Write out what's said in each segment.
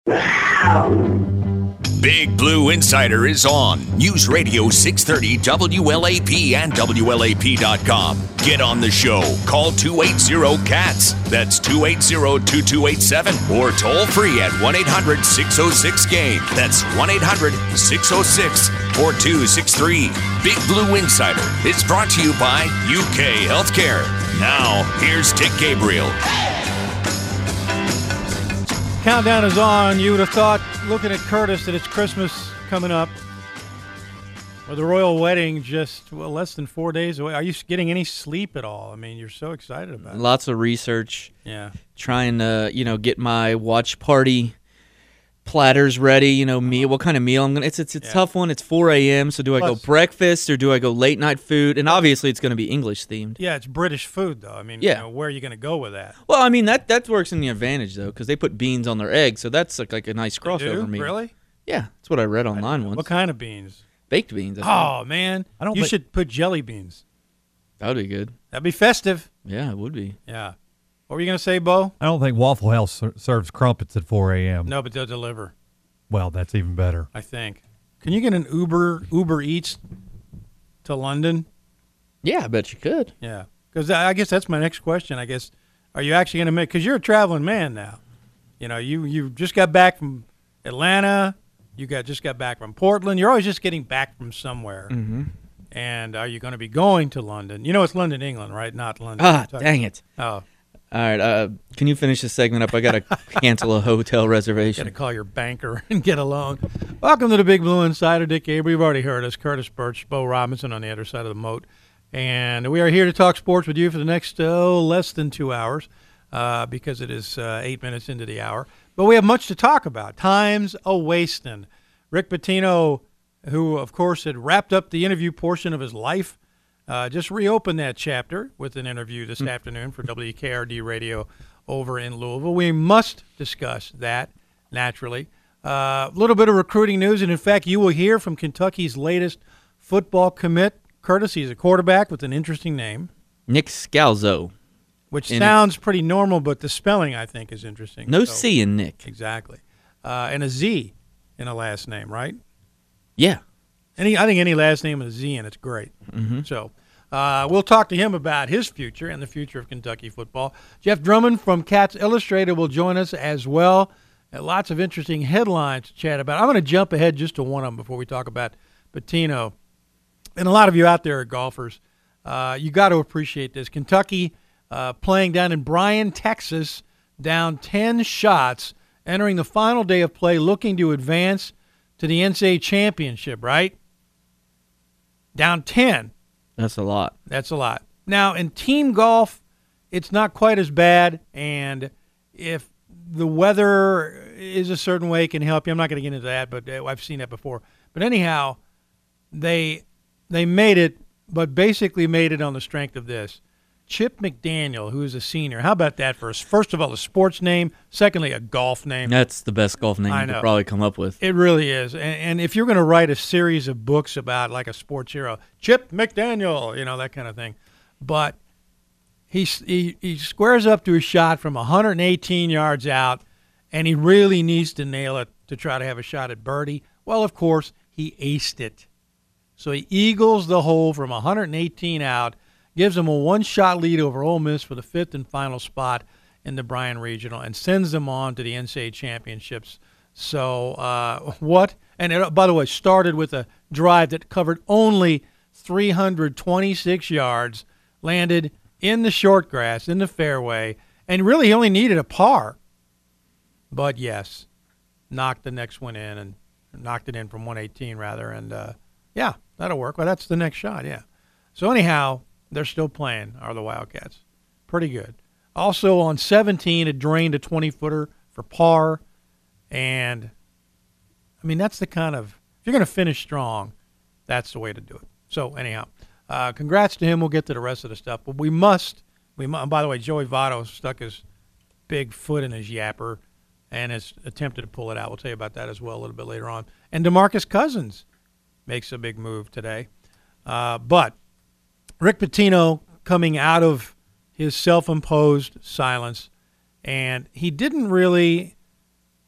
Big Blue Insider is on News Radio 630 WLAP and WLAP.com. Get on the show. Call 280-CATS. That's 280-2287. Or toll free at 1-800-606-GAME. That's 1-800-606-4263. Big Blue Insider is brought to you by UK Healthcare. Now, here's Dick Gabriel. Countdown is on. You would have thought, looking at Curtis, that it's Christmas coming up, or the royal wedding just less than 4 days away. Are you getting any sleep at all? I mean, you're so excited about it. Lots of research. Yeah. Trying to, get my watch party platters ready. Meal. What kind of meal I'm gonna? It's a tough one. It's 4 a.m. So do I go breakfast or do I go late night food? And obviously it's going to be English themed. Yeah, it's British food though. I mean, where are you going to go with that? Well, I mean that works in the advantage though, because they put beans on their eggs, so that's like a nice crossover meal. Really? Yeah, that's what I read online once. What kind of beans? Baked beans. Oh man, you should put jelly beans. That would be good. That'd be festive. Yeah, it would be. Yeah. What were you going to say, Bo? I don't think Waffle House serves crumpets at 4 a.m. No, but they'll deliver. Well, that's even better. I think. Can you get an Uber Eats to London? Yeah, I bet you could. Yeah. Because I guess that's my next question. I guess, are you actually going to make, because you're a traveling man now. You just got back from Atlanta. You just got back from Portland. You're always just getting back from somewhere. Mm-hmm. And are you going to be going to London? It's London, England, right? Not London. Kentucky. Dang it. Oh. All right, can you finish this segment up? I got to cancel a hotel reservation. Got to call your banker and get a loan. Welcome to the Big Blue Insider. Dick Gabriel. You've already heard us. Curtis Birch, Bo Robinson on the other side of the moat. And we are here to talk sports with you for the next less than 2 hours because it is 8 minutes into the hour. But we have much to talk about. Time's a-wastin'. Rick Pitino, who, of course, had wrapped up the interview portion of his life, just reopened that chapter with an interview this afternoon for WKRD Radio over in Louisville. We must discuss that, naturally. A little bit of recruiting news, and in fact, you will hear from Kentucky's latest football commit. Curtis, he's a quarterback with an interesting name. Nick Scalzo. Which sounds pretty normal, but the spelling, I think, is interesting. No C in Nick. Exactly. And a Z in a last name, right? Yeah. I think any last name with a Z in it's great. Mm-hmm. So we'll talk to him about his future and the future of Kentucky football. Jeff Drummond from Cats Illustrated will join us as well. Lots of interesting headlines to chat about. I'm going to jump ahead just to one of them before we talk about Pitino. And a lot of you out there are golfers. You got to appreciate this. Kentucky playing down in Bryan, Texas, down 10 shots, entering the final day of play, looking to advance to the NCAA championship, right? Down 10. That's a lot. That's a lot. Now, in team golf, it's not quite as bad, and if the weather is a certain way, it can help you. I'm not going to get into that, but I've seen that before. But anyhow, they made it, but basically made it on the strength of this. Chip McDaniel, who is a senior. How about that first of all, a sports name. Secondly, a golf name. That's the best golf name you could probably come up with. It really is. And if you're going to write a series of books about like a sports hero, Chip McDaniel, that kind of thing. But he squares up to a shot from 118 yards out, and he really needs to nail it to try to have a shot at birdie. Well, of course, he aced it. So he eagles the hole from 118 out, gives them a one-shot lead over Ole Miss for the fifth and final spot in the Bryan Regional, and sends them on to the NCAA championships. So what? And it, by the way, started with a drive that covered only 326 yards, landed in the short grass, in the fairway, and really he only needed a par. But, yes, knocked the next one in, and knocked it in from 118, rather. And, yeah, that'll work. Well, that's the next shot, yeah. So, anyhow, they're still playing, are the Wildcats. Pretty good. Also, on 17, it drained a 20-footer for par. And, I mean, that's the kind of – if you're going to finish strong, that's the way to do it. So, anyhow, congrats to him. We'll get to the rest of the stuff. But we must – and by the way, Joey Votto stuck his big foot in his yapper and has attempted to pull it out. We'll tell you about that as well a little bit later on. And DeMarcus Cousins makes a big move today. But Rick Pitino coming out of his self-imposed silence, and he didn't really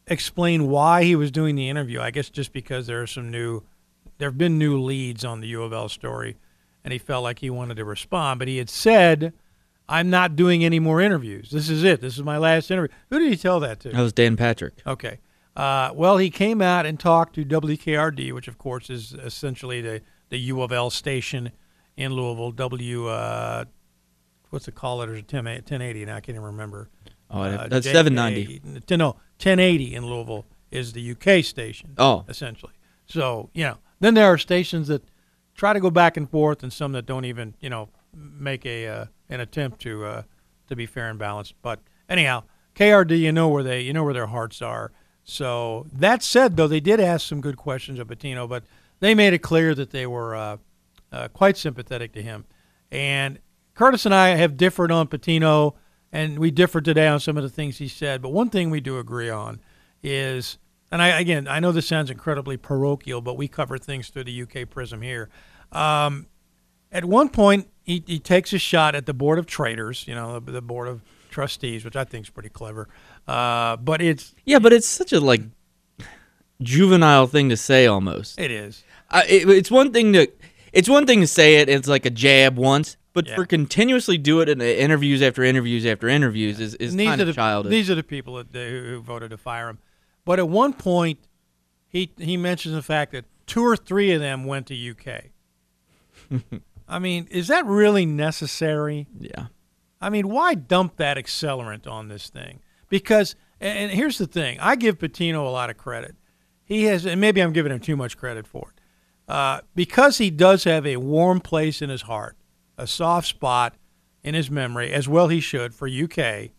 explain why he was doing the interview. I guess just because there have been new leads on the U of L story, and he felt like he wanted to respond. But he had said, I'm not doing any more interviews. This is it. This is my last interview. Who did he tell that to? That was Dan Patrick. Okay. Well, he came out and talked to WKRD, which, of course, is essentially the U of L station in Louisville. What's it called? It's 1080, and I can't even remember. Oh, that's 790. No, 1080 in Louisville is the UK station, essentially. So, then there are stations that try to go back and forth and some that don't even, make an attempt to be fair and balanced. But anyhow, KRD, you know where their hearts are. So that said, though, they did ask some good questions of Pitino, but they made it clear that they were quite sympathetic to him. And Curtis and I have differed on Pitino, and we differed today on some of the things he said. But one thing we do agree on is, and I know this sounds incredibly parochial, but we cover things through the UK prism here. At one point, he takes a shot at the Board of Traders, the Board of Trustees, which I think is pretty clever. But it's such a juvenile thing to say almost. It is. It's one thing to say it. It's like a jab once. But for continuously do it in interviews after interviews after interviews is kind of childish. These are the people who voted to fire him. But at one point, he mentions the fact that 2 or 3 of them went to UK. I mean, is that really necessary? Yeah. I mean, why dump that accelerant on this thing? Because, and here's the thing, I give Pitino a lot of credit. He has, and maybe I'm giving him too much credit for it, because he does have a warm place in his heart, a soft spot in his memory, as well he should, for UK.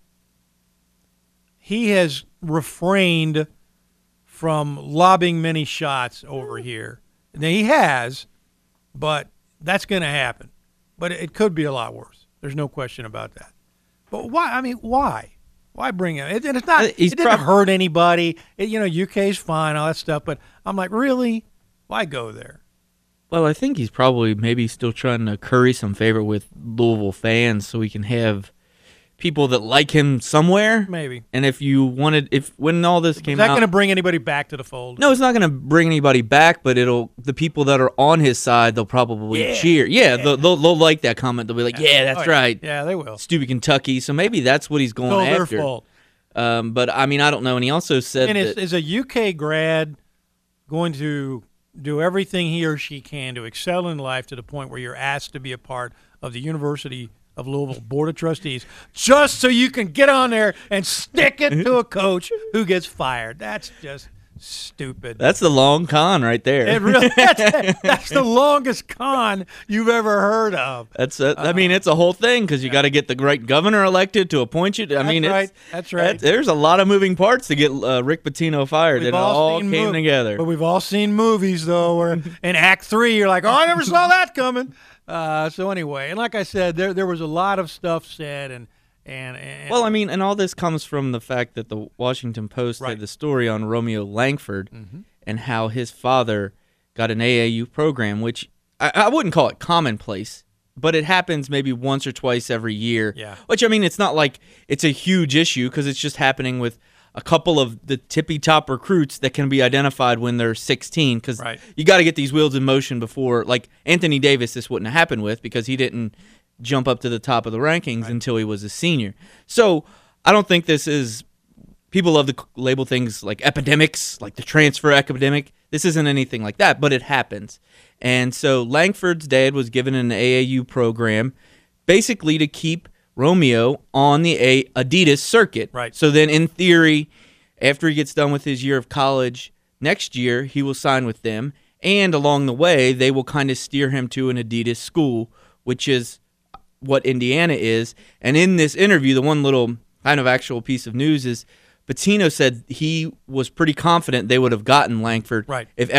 He has refrained from lobbing many shots over here. Now, he has, but that's going to happen. But it could be a lot worse. There's no question about that. But why? I mean, why? Why bring him? And it's not. It didn't hurt anybody. UK's fine, all that stuff. But I'm like, really? Why go there? Well, I think he's probably maybe still trying to curry some favor with Louisville fans so he can have people that like him somewhere. Maybe. And when all this came out. Is that going to bring anybody back to the fold? No, it's not going to bring anybody back, but the people that are on his side, they'll probably cheer. Yeah, they'll like that comment. They'll be like, that's right. Yeah, they will. Stupid Kentucky. So maybe that's what he's going after. Their fault. But, I mean, I don't know. And he also said is a UK grad going to do everything he or she can to excel in life to the point where you're asked to be a part of the University of Louisville Board of Trustees just so you can get on there and stick it to a coach who gets fired? That's just stupid. That's the long con right there. It really, that's the longest con you've ever heard of. I mean, it's a whole thing because you got to get the right governor elected to appoint you. That's right. There's a lot of moving parts to get Rick Pitino fired. It all came together. But we've all seen movies, though, where in Act 3 you're like, I never saw that coming. So anyway, and like I said, there was a lot of stuff said, and well, I mean, and all this comes from the fact that the Washington Post had the story on Romeo Langford and how his father got an AAU program, which I wouldn't call it commonplace, but it happens maybe once or twice every year. Yeah. Which, I mean, it's not like it's a huge issue because it's just happening with a couple of the tippy-top recruits that can be identified when they're 16 because you got to get these wheels in motion before, like Anthony Davis, this wouldn't have happened with because he didn't jump up to the top of the rankings until he was a senior. So I don't think this is – people love to label things like epidemics, like the transfer epidemic. This isn't anything like that, but it happens. And so Langford's dad was given an AAU program basically to keep Romeo on the Adidas circuit. Right. So then in theory, after he gets done with his year of college, next year he will sign with them. And along the way, they will kind of steer him to an Adidas school, which is what Indiana is. And in this interview, the one little kind of actual piece of news is Pitino said he was pretty confident they would have gotten Langford if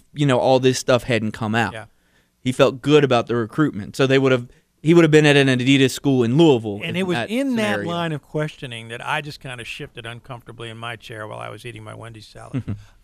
all this stuff hadn't come out. Yeah. He felt good about the recruitment. So he would have been at an Adidas school in Louisville. And it was in that line of questioning that I just kind of shifted uncomfortably in my chair while I was eating my Wendy's salad.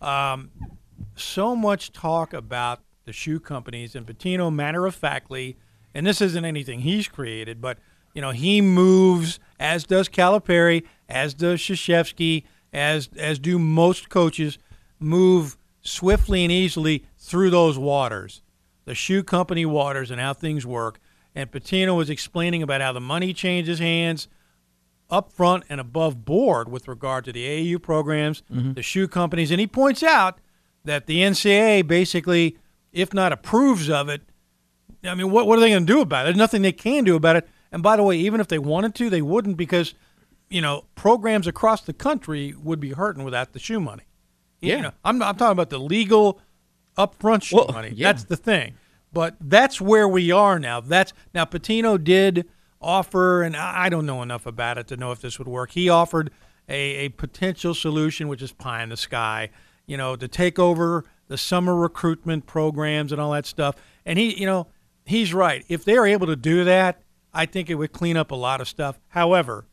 So much talk about the shoe companies, and Pitino matter-of-factly, and this isn't anything he's created, but he moves, as does Calipari, as does Krzyzewski, as do most coaches, move swiftly and easily through those waters, the shoe company waters, and how things work. And Pitino was explaining about how the money changes hands up front and above board with regard to the AAU programs, the shoe companies. And he points out that the NCAA basically, if not approves of it, I mean, what are they going to do about it? There's nothing they can do about it. And by the way, even if they wanted to, they wouldn't, because, programs across the country would be hurting without the shoe money. Yeah. I'm talking about the legal upfront shoe money. Yeah. That's the thing. But that's where we are now. Now, Pitino did offer, and I don't know enough about it to know if this would work. He offered a potential solution, which is pie in the sky, to take over the summer recruitment programs and all that stuff. And he's right. If they're able to do that, I think it would clean up a lot of stuff. However,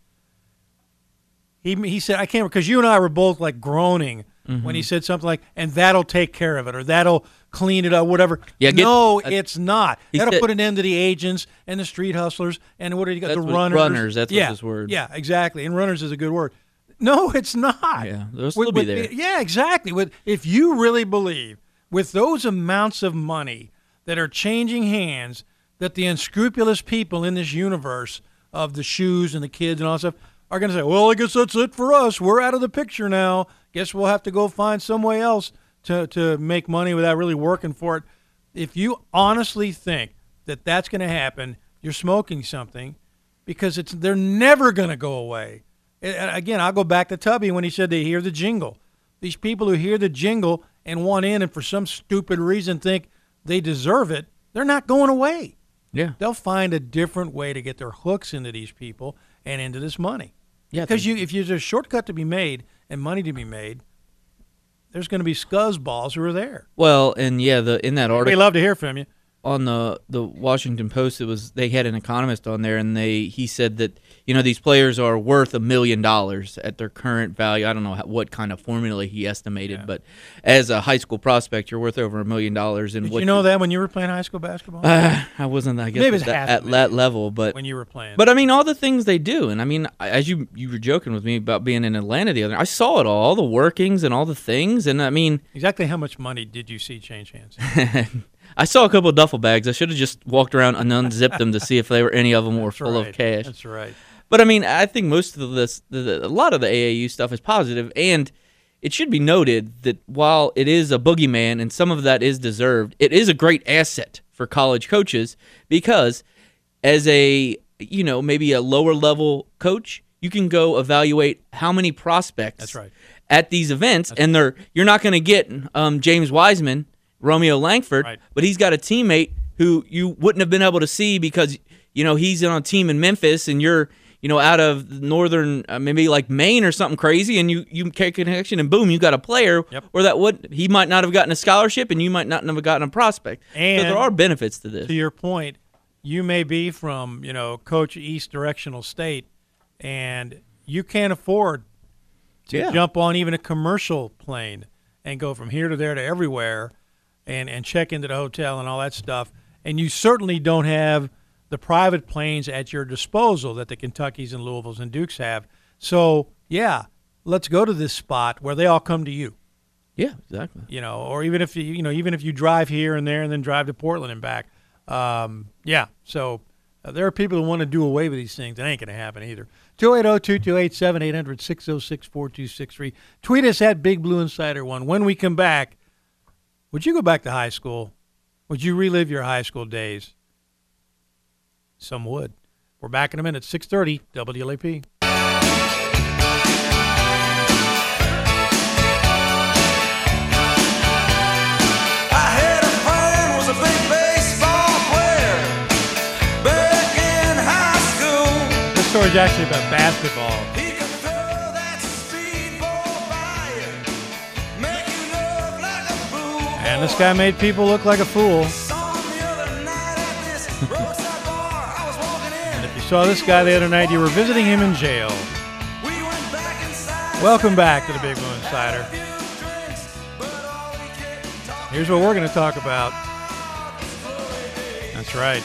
he said, I can't, because you and I were both like groaning when he said something like, and that'll take care of it, or that'll clean it up, whatever. Yeah, it's not. That'll put an end to the agents and the street hustlers and what do you got? The runners. Runners, that's what his word. Yeah, exactly. And runners is a good word. No, it's not. Yeah, they'll still be there. Yeah, exactly. If you really believe with those amounts of money that are changing hands, that the unscrupulous people in this universe of the shoes and the kids and all that stuff are going to say, well, I guess that's it for us. We're out of the picture now. Guess we'll have to go find some way else to make money without really working for it. If you honestly think that that's going to happen, you're smoking something, because they're never going to go away. Again, I'll go back to Tubby when he said they hear the jingle. These people who hear the jingle and want in and for some stupid reason think they deserve it, they're not going away. Yeah. They'll find a different way to get their hooks into these people and into this money. Yeah, because if there's a shortcut to be made and money to be made, there's going to be scuzzballs who are there. Well, and in that article, we'd love to hear from you. On the Washington Post, they had an economist on there, and he said that these players are worth $1 million at their current value. I don't know what kind of formula he estimated, but as a high school prospect, you're worth over $1 million. Did you know that when you were playing high school basketball? I wasn't, I guess, at that level, but when you were playing. But I mean, all the things they do, and I mean, as you were joking with me about being in Atlanta the other night, I saw it all the workings and all the things, and I mean, exactly how much money did you see change hands? I saw a couple of duffel bags. I should have just walked around and unzipped them to see if any of them were full of cash. That's right. But I mean, I think most of a lot of the AAU stuff is positive, and it should be noted that while it is a boogeyman and some of that is deserved, it is a great asset for college coaches, because as a maybe a lower level coach, you can go evaluate how many prospects. That's right. At these events, and you're not going to get James Wiseman, Romeo Langford, right, but he's got a teammate who you wouldn't have been able to see because he's on a team in Memphis and you're out of northern maybe like Maine or something crazy, and you make a connection and boom, you got a player where he might not have gotten a scholarship and you might not have gotten a prospect. And so there are benefits to this. To your point, you may be from Coach East Directional State, and you can't afford to jump on even a commercial plane and go from here to there to everywhere. And check into the hotel and all that stuff. And you certainly don't have the private planes at your disposal that the Kentuckys and Louisvilles and Dukes have. So, let's go to this spot where they all come to you. Yeah, exactly. Or even if you drive here and there and then drive to Portland and back. So there are people who want to do away with these things. It ain't going to happen either. 280-228-7800-606-4263. Tweet us at Big Blue Insider 1. When we come back, would you go back to high school? Would you relive your high school days? Some would. We're back in a minute. 6:30, WLAP. I had a friend was a big baseball player back in high school. This story is actually about basketball. He could throw that speedball by you, make you look like a fool. And this guy made people look like a fool. And if you saw this guy the other night, you were visiting him in jail. Welcome back to the Big Blue Insider. Here's what we're going to talk about. That's right.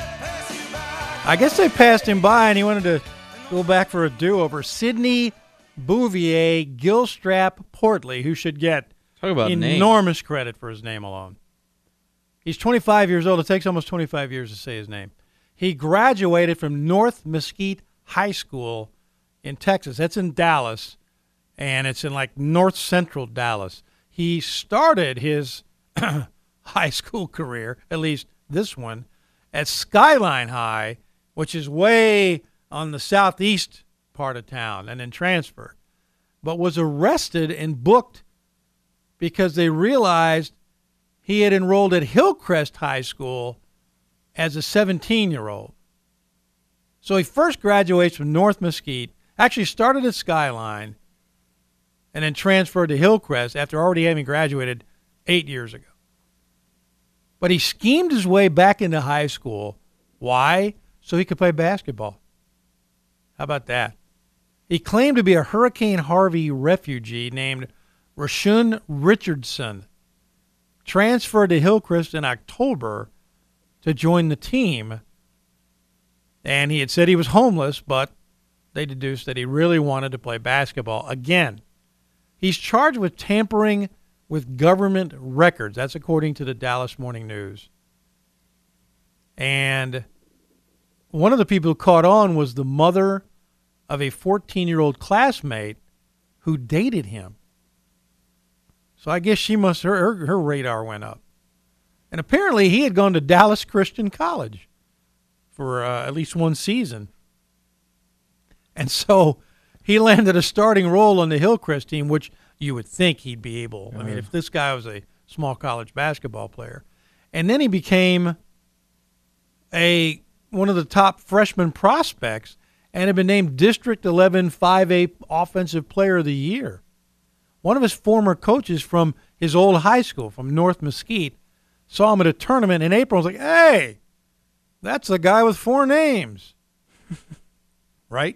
I guess they passed him by and he wanted to go back for a do-over. Sidney Bouvier Gilstrap Portley, who should get Talk about enormous credit for his name alone. He's 25 years old. It takes almost 25 years to say his name. He graduated from North Mesquite High School in Texas. That's in Dallas, and it's in like north central Dallas. He started his high school career, at least this one, at Skyline High, which is way on the southeast part of town, and then transferred, but was arrested and booked because they realized he had enrolled at Hillcrest High School as a 17-year-old. So he first graduates from North Mesquite, actually started at Skyline, and then transferred to Hillcrest after already having graduated 8 years ago. But he schemed his way back into high school. Why? So he could play basketball. How about that? He claimed to be a Hurricane Harvey refugee named Rashun Richardson, transferred to Hillcrest in October to join the team. And he had said he was homeless, but they deduced that he really wanted to play basketball again. He's charged with tampering with government records. That's according to the Dallas Morning News. And one of the people who caught on was the mother of a 14-year-old classmate who dated him. So I guess she must her radar went up. And apparently he had gone to Dallas Christian College for at least one season. And so he landed a starting role on the Hillcrest team, which you would think he'd be able. I mean, if this guy was a small college basketball player. And then he became one of the top freshman prospects and had been named District 11 5A Offensive Player of the Year. One of his former coaches from his old high school, from North Mesquite, saw him at a tournament in April and was like, hey, that's the guy with 4 names. Right?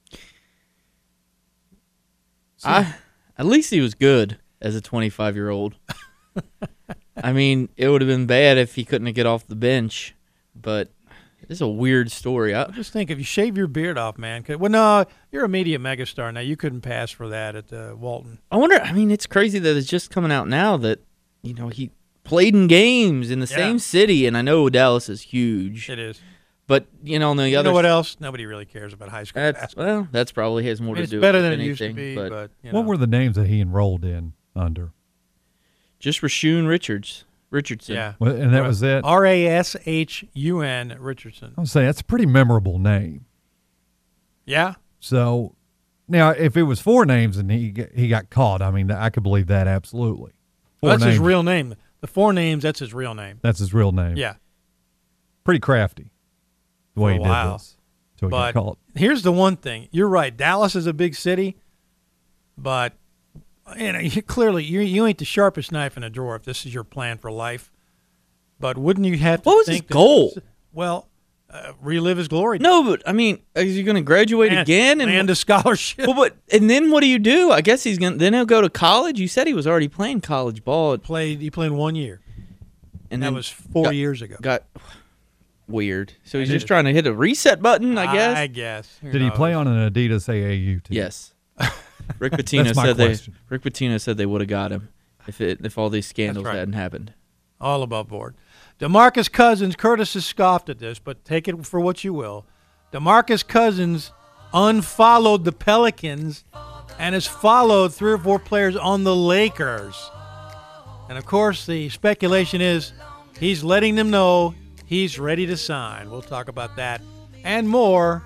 At least he was good as a 25-year-old. I mean, it would have been bad if he couldn't get off the bench, but this is a weird story. Just think, if you shave your beard off, man. Well, no, you're a media megastar now. You couldn't pass for that at Walton. I wonder, I mean, it's crazy that it's just coming out now that, you know, he played in games in the same city, and I know Dallas is huge. It is. But, you know, on the other... You know what else? Nobody really cares about high school basketball. Well, that's probably has more to do with it. It's better anything. than it used to be, but you know. What were the names that he enrolled in under? Just Rashun Richardson. Yeah. Well, and that was it? Rashun Richardson. I would say that's a pretty memorable name. Yeah. So, now, if it was 4 names and he got caught, I mean, I could believe that absolutely. Well, that's his real name. The 4 names, that's his real name. That's his real name. Yeah. Pretty crafty the way he did this. Until he But got caught. here's the one thing. You're right. Dallas is a big city, but you know, clearly you ain't the sharpest knife in a drawer if this is your plan for life. But wouldn't you have to What was think his goal? Well, relive his glory. No, but, I mean, is he going to graduate again? And a scholarship. Well, and then what do you do? I guess then he'll go to college. You said he was already playing college ball. He played 1 year. And that then was 4 years ago. Got weird. So he's just trying to hit a reset button, I guess. I guess. Who Did he knows? play on an Adidas AAU team? Yes. Rick Pitino That's my said question. Rick Pitino said they would have got him if all these scandals right. hadn't happened. All above board. DeMarcus Cousins, Curtis has scoffed at this, but take it for what you will. DeMarcus Cousins unfollowed the Pelicans and has followed 3 or 4 players on the Lakers. And, of course, the speculation is he's letting them know he's ready to sign. We'll talk about that and more.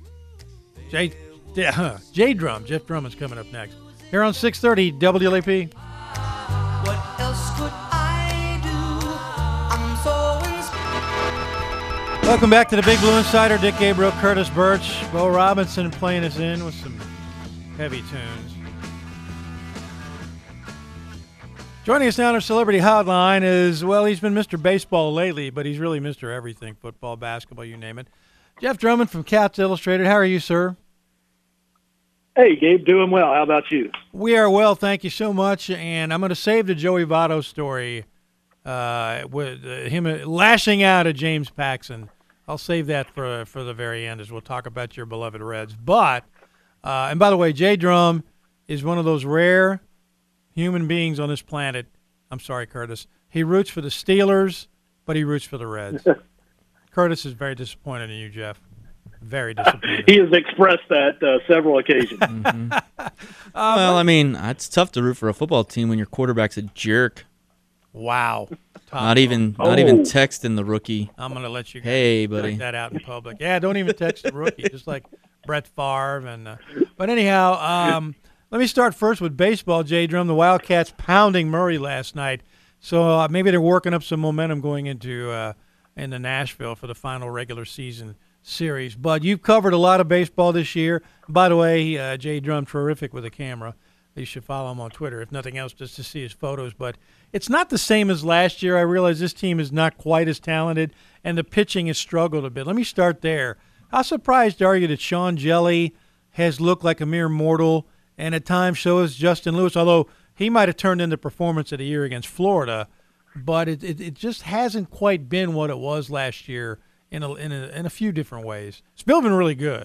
J-Drum, Jeff Drummond's coming up next. Here on 630 WLAP. What else could I do? I'm so inspired. Welcome back to the Big Blue Insider. Dick Gabriel, Curtis Birch, Bo Robinson playing us in with some heavy tunes. Joining us now on our Celebrity Hotline is, well, he's been Mr. Baseball lately, but he's really Mr. Everything, football, basketball, you name it. Jeff Drummond from Cats Illustrated. How are you, sir? Hey, Gabe, doing well. How about you? We are well, thank you so much. And I'm going to save the Joey Votto story with him lashing out at James Paxson. I'll save that for the very end as we'll talk about your beloved Reds. But And by the way, Jay Drum is one of those rare human beings on this planet. I'm sorry, Curtis. He roots for the Steelers, but he roots for the Reds. Curtis is very disappointed in you, Jeff. Very disappointed. He has expressed that several occasions. Well, I mean, it's tough to root for a football team when your quarterback's a jerk. Wow. Not even texting the rookie. I'm going to let you guys Hey, buddy. check that out in public. Yeah, don't even text the rookie, just like Brett Favre. But anyhow, let me start first with baseball, Jay Drum. The Wildcats pounding Murray last night. So maybe they're working up some momentum going into Nashville for the final regular season series. But you've covered a lot of baseball this year. By the way, Jay Drum, terrific with a camera. You should follow him on Twitter, if nothing else, just to see his photos. But it's not the same as last year. I realize this team is not quite as talented, and the pitching has struggled a bit. Let me start there. How surprised are you that Sean Jelly has looked like a mere mortal, and at times so has Justin Lewis, although he might have turned into performance of the year against Florida, but it just hasn't quite been what it was last year in a few different ways. It's still been really good.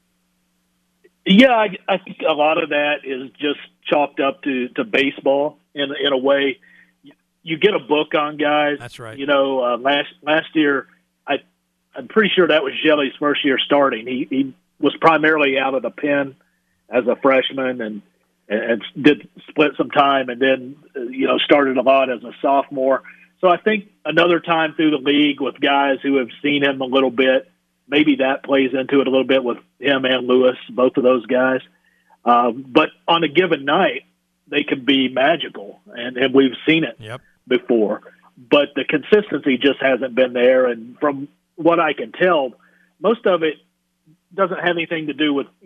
Yeah, I think a lot of that is just chalked up to baseball in a way. You get a book on guys. That's right. You know, last year, I'm pretty sure that was Jelly's first year starting. He was primarily out of the pen as a freshman and did split some time, and then started a lot as a sophomore. So I think another time through the league with guys who have seen him a little bit, maybe that plays into it a little bit with him and Lewis, both of those guys. But on a given night, they can be magical, and we've seen it before. But the consistency just hasn't been there, and from what I can tell, most of it doesn't have anything to do with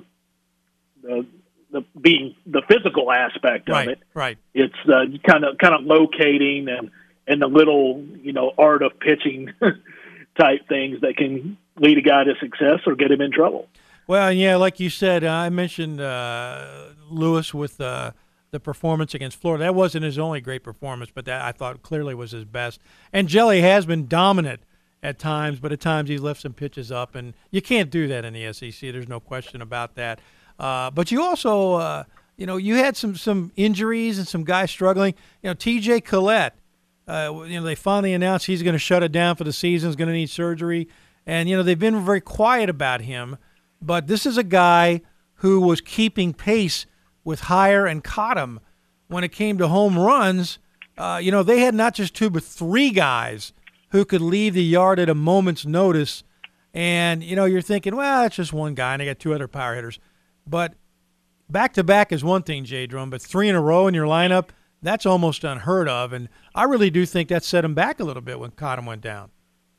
the being the physical aspect of it. Right. It's kind of locating and the little art of pitching type things that can lead a guy to success or get him in trouble. Well, yeah, like you said, I mentioned Lewis with the performance against Florida. That wasn't his only great performance, but that I thought clearly was his best. And Jelly has been dominant at times, but at times he's left some pitches up, and you can't do that in the SEC. There's no question about that. But you also, you had some injuries and some guys struggling. T.J. Collette, they finally announced he's going to shut it down for the season, is going to need surgery. And, they've been very quiet about him. But this is a guy who was keeping pace with Heyer and Cottom when it came to home runs. They had not just two but three guys who could leave the yard at a moment's notice. And, you're thinking, well, it's just one guy, and they got two other power hitters. But back-to-back is one thing, Jay Drum, but three in a row in your lineup, that's almost unheard of. And I really do think that set him back a little bit when Cottom went down.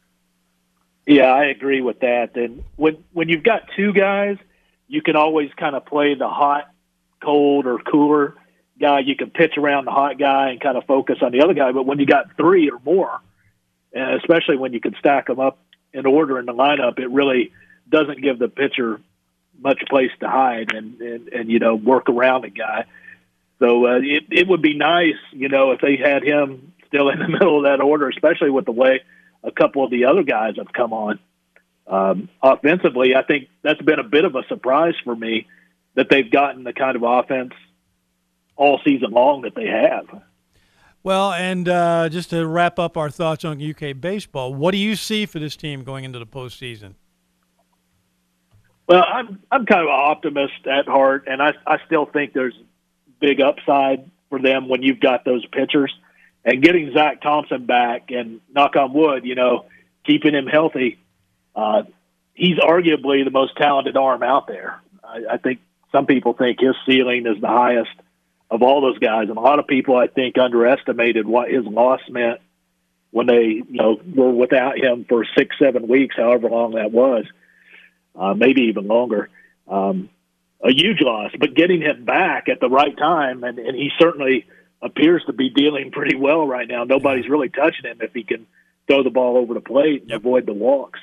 Yeah, I agree with that. And when you've got two guys, you can always kind of play the hot, cold, or cooler guy. You can pitch around the hot guy and kind of focus on the other guy. But when you got three or more, and especially when you can stack them up in order in the lineup, it really doesn't give the pitcher much place to hide and work around a guy. So it would be nice, if they had him still in the middle of that order, especially with the way a couple of the other guys have come on. Offensively, I think that's been a bit of a surprise for me that they've gotten the kind of offense all season long that they have. Well, and just to wrap up our thoughts on UK baseball, what do you see for this team going into the postseason? Well, I'm kind of an optimist at heart, and I still think there's big upside for them when you've got those pitchers. And getting Zach Thompson back and, knock on wood, keeping him healthy, he's arguably the most talented arm out there. I think some people think his ceiling is the highest of all those guys. And a lot of people, I think, underestimated what his loss meant when they were without him for 6-7 weeks, however long that was. Maybe even longer, a huge loss. But getting him back at the right time, and he certainly appears to be dealing pretty well right now. Nobody's really touching him if he can throw the ball over the plate and avoid the walks.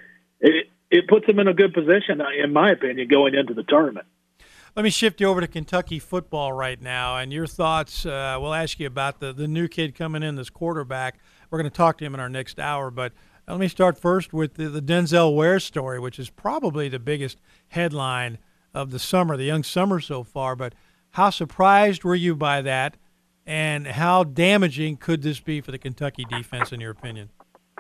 It puts him in a good position, in my opinion, going into the tournament. Let me shift you over to Kentucky football right now, and your thoughts. We'll ask you about the new kid coming in, this quarterback. We're going to talk to him in our next hour, but let me start first with the Denzel Ware story, which is probably the biggest headline of the summer, the young summer so far. But how surprised were you by that, and how damaging could this be for the Kentucky defense, in your opinion?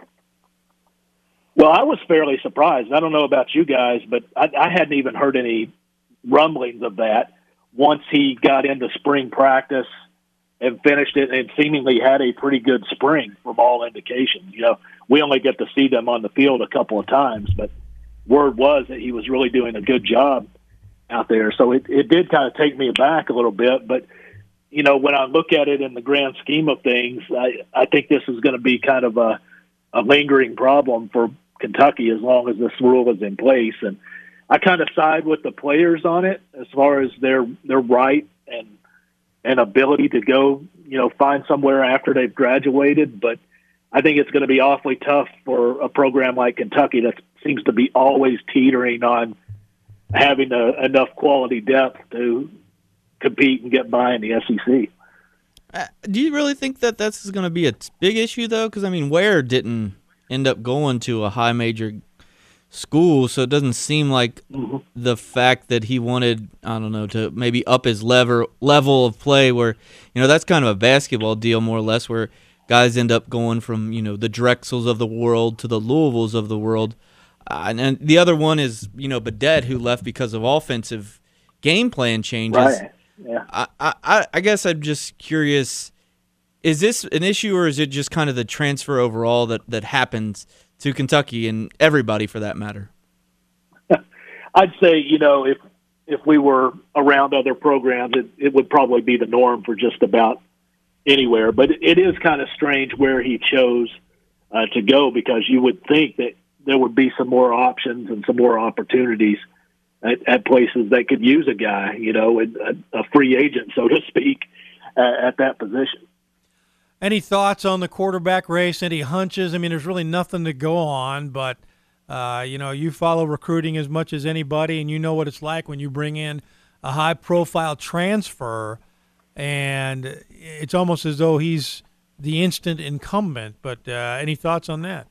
Well, I was fairly surprised. I don't know about you guys, but I hadn't even heard any rumblings of that once he got into spring practice and finished it and seemingly had a pretty good spring from all indications. We only get to see them on the field a couple of times, but word was that he was really doing a good job out there. So it did kind of take me aback a little bit, but when I look at it in the grand scheme of things, I think this is going to be kind of a lingering problem for Kentucky as long as this rule is in place. And I kind of side with the players on it as far as their right and ability to go, find somewhere after they've graduated. But I think it's going to be awfully tough for a program like Kentucky that seems to be always teetering on having enough quality depth to compete and get by in the SEC. Do you really think that that's going to be a big issue, though? Because, Ware didn't end up going to a high major school, so it doesn't seem like the fact that he wanted, to maybe up his level of play where, that's kind of a basketball deal more or less where guys end up going from, the Drexels of the world to the Louisvilles of the world. And the other one is, Badette, who left because of offensive game plan changes. Right. Yeah. I guess I'm just curious, is this an issue or is it just kind of the transfer overall that happens to Kentucky and everybody for that matter? I'd say, if we were around other programs, it would probably be the norm for just about anywhere. But it is kind of strange where he chose to go, because you would think that there would be some more options and some more opportunities at places that could use a guy, a free agent, so to speak, at that position. Any thoughts on the quarterback race? Any hunches? There's really nothing to go on, but, you follow recruiting as much as anybody, and you know what it's like when you bring in a high-profile transfer, and it's almost as though he's the instant incumbent. But any thoughts on that?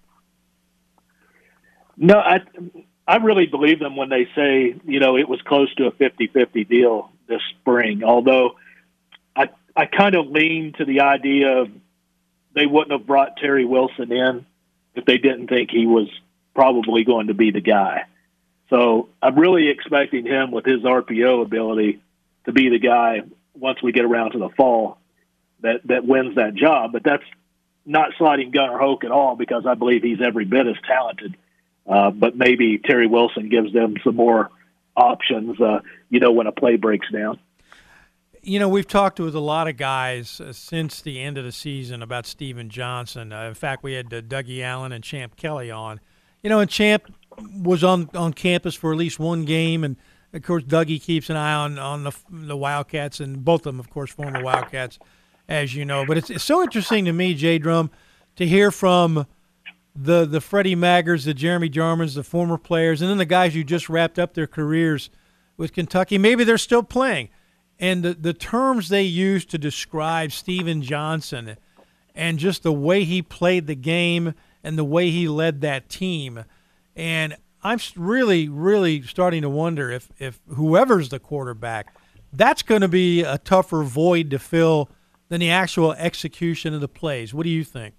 No, I really believe them when they say, it was close to a 50-50 deal this spring, although I kind of lean to the idea of they wouldn't have brought Terry Wilson in if they didn't think he was probably going to be the guy. So I'm really expecting him with his RPO ability to be the guy once we get around to the fall that wins that job. But that's not sliding Gunnar Hoke at all, because I believe he's every bit as talented. But maybe Terry Wilson gives them some more options, when a play breaks down. We've talked with a lot of guys since the end of the season about Steven Johnson. In fact, we had Dougie Allen and Champ Kelly on. And Champ was on campus for at least one game, and, of course, Dougie keeps an eye on the Wildcats, and both of them, of course, former Wildcats, as you know. But it's so interesting to me, Jay Drum, to hear from the Freddie Maggers, the Jeremy Jarmans, the former players, and then the guys who just wrapped up their careers with Kentucky. Maybe they're still playing. And the terms they use to describe Steven Johnson and just the way he played the game and the way he led that team. And I'm really, really starting to wonder if whoever's the quarterback, that's going to be a tougher void to fill than the actual execution of the plays. What do you think?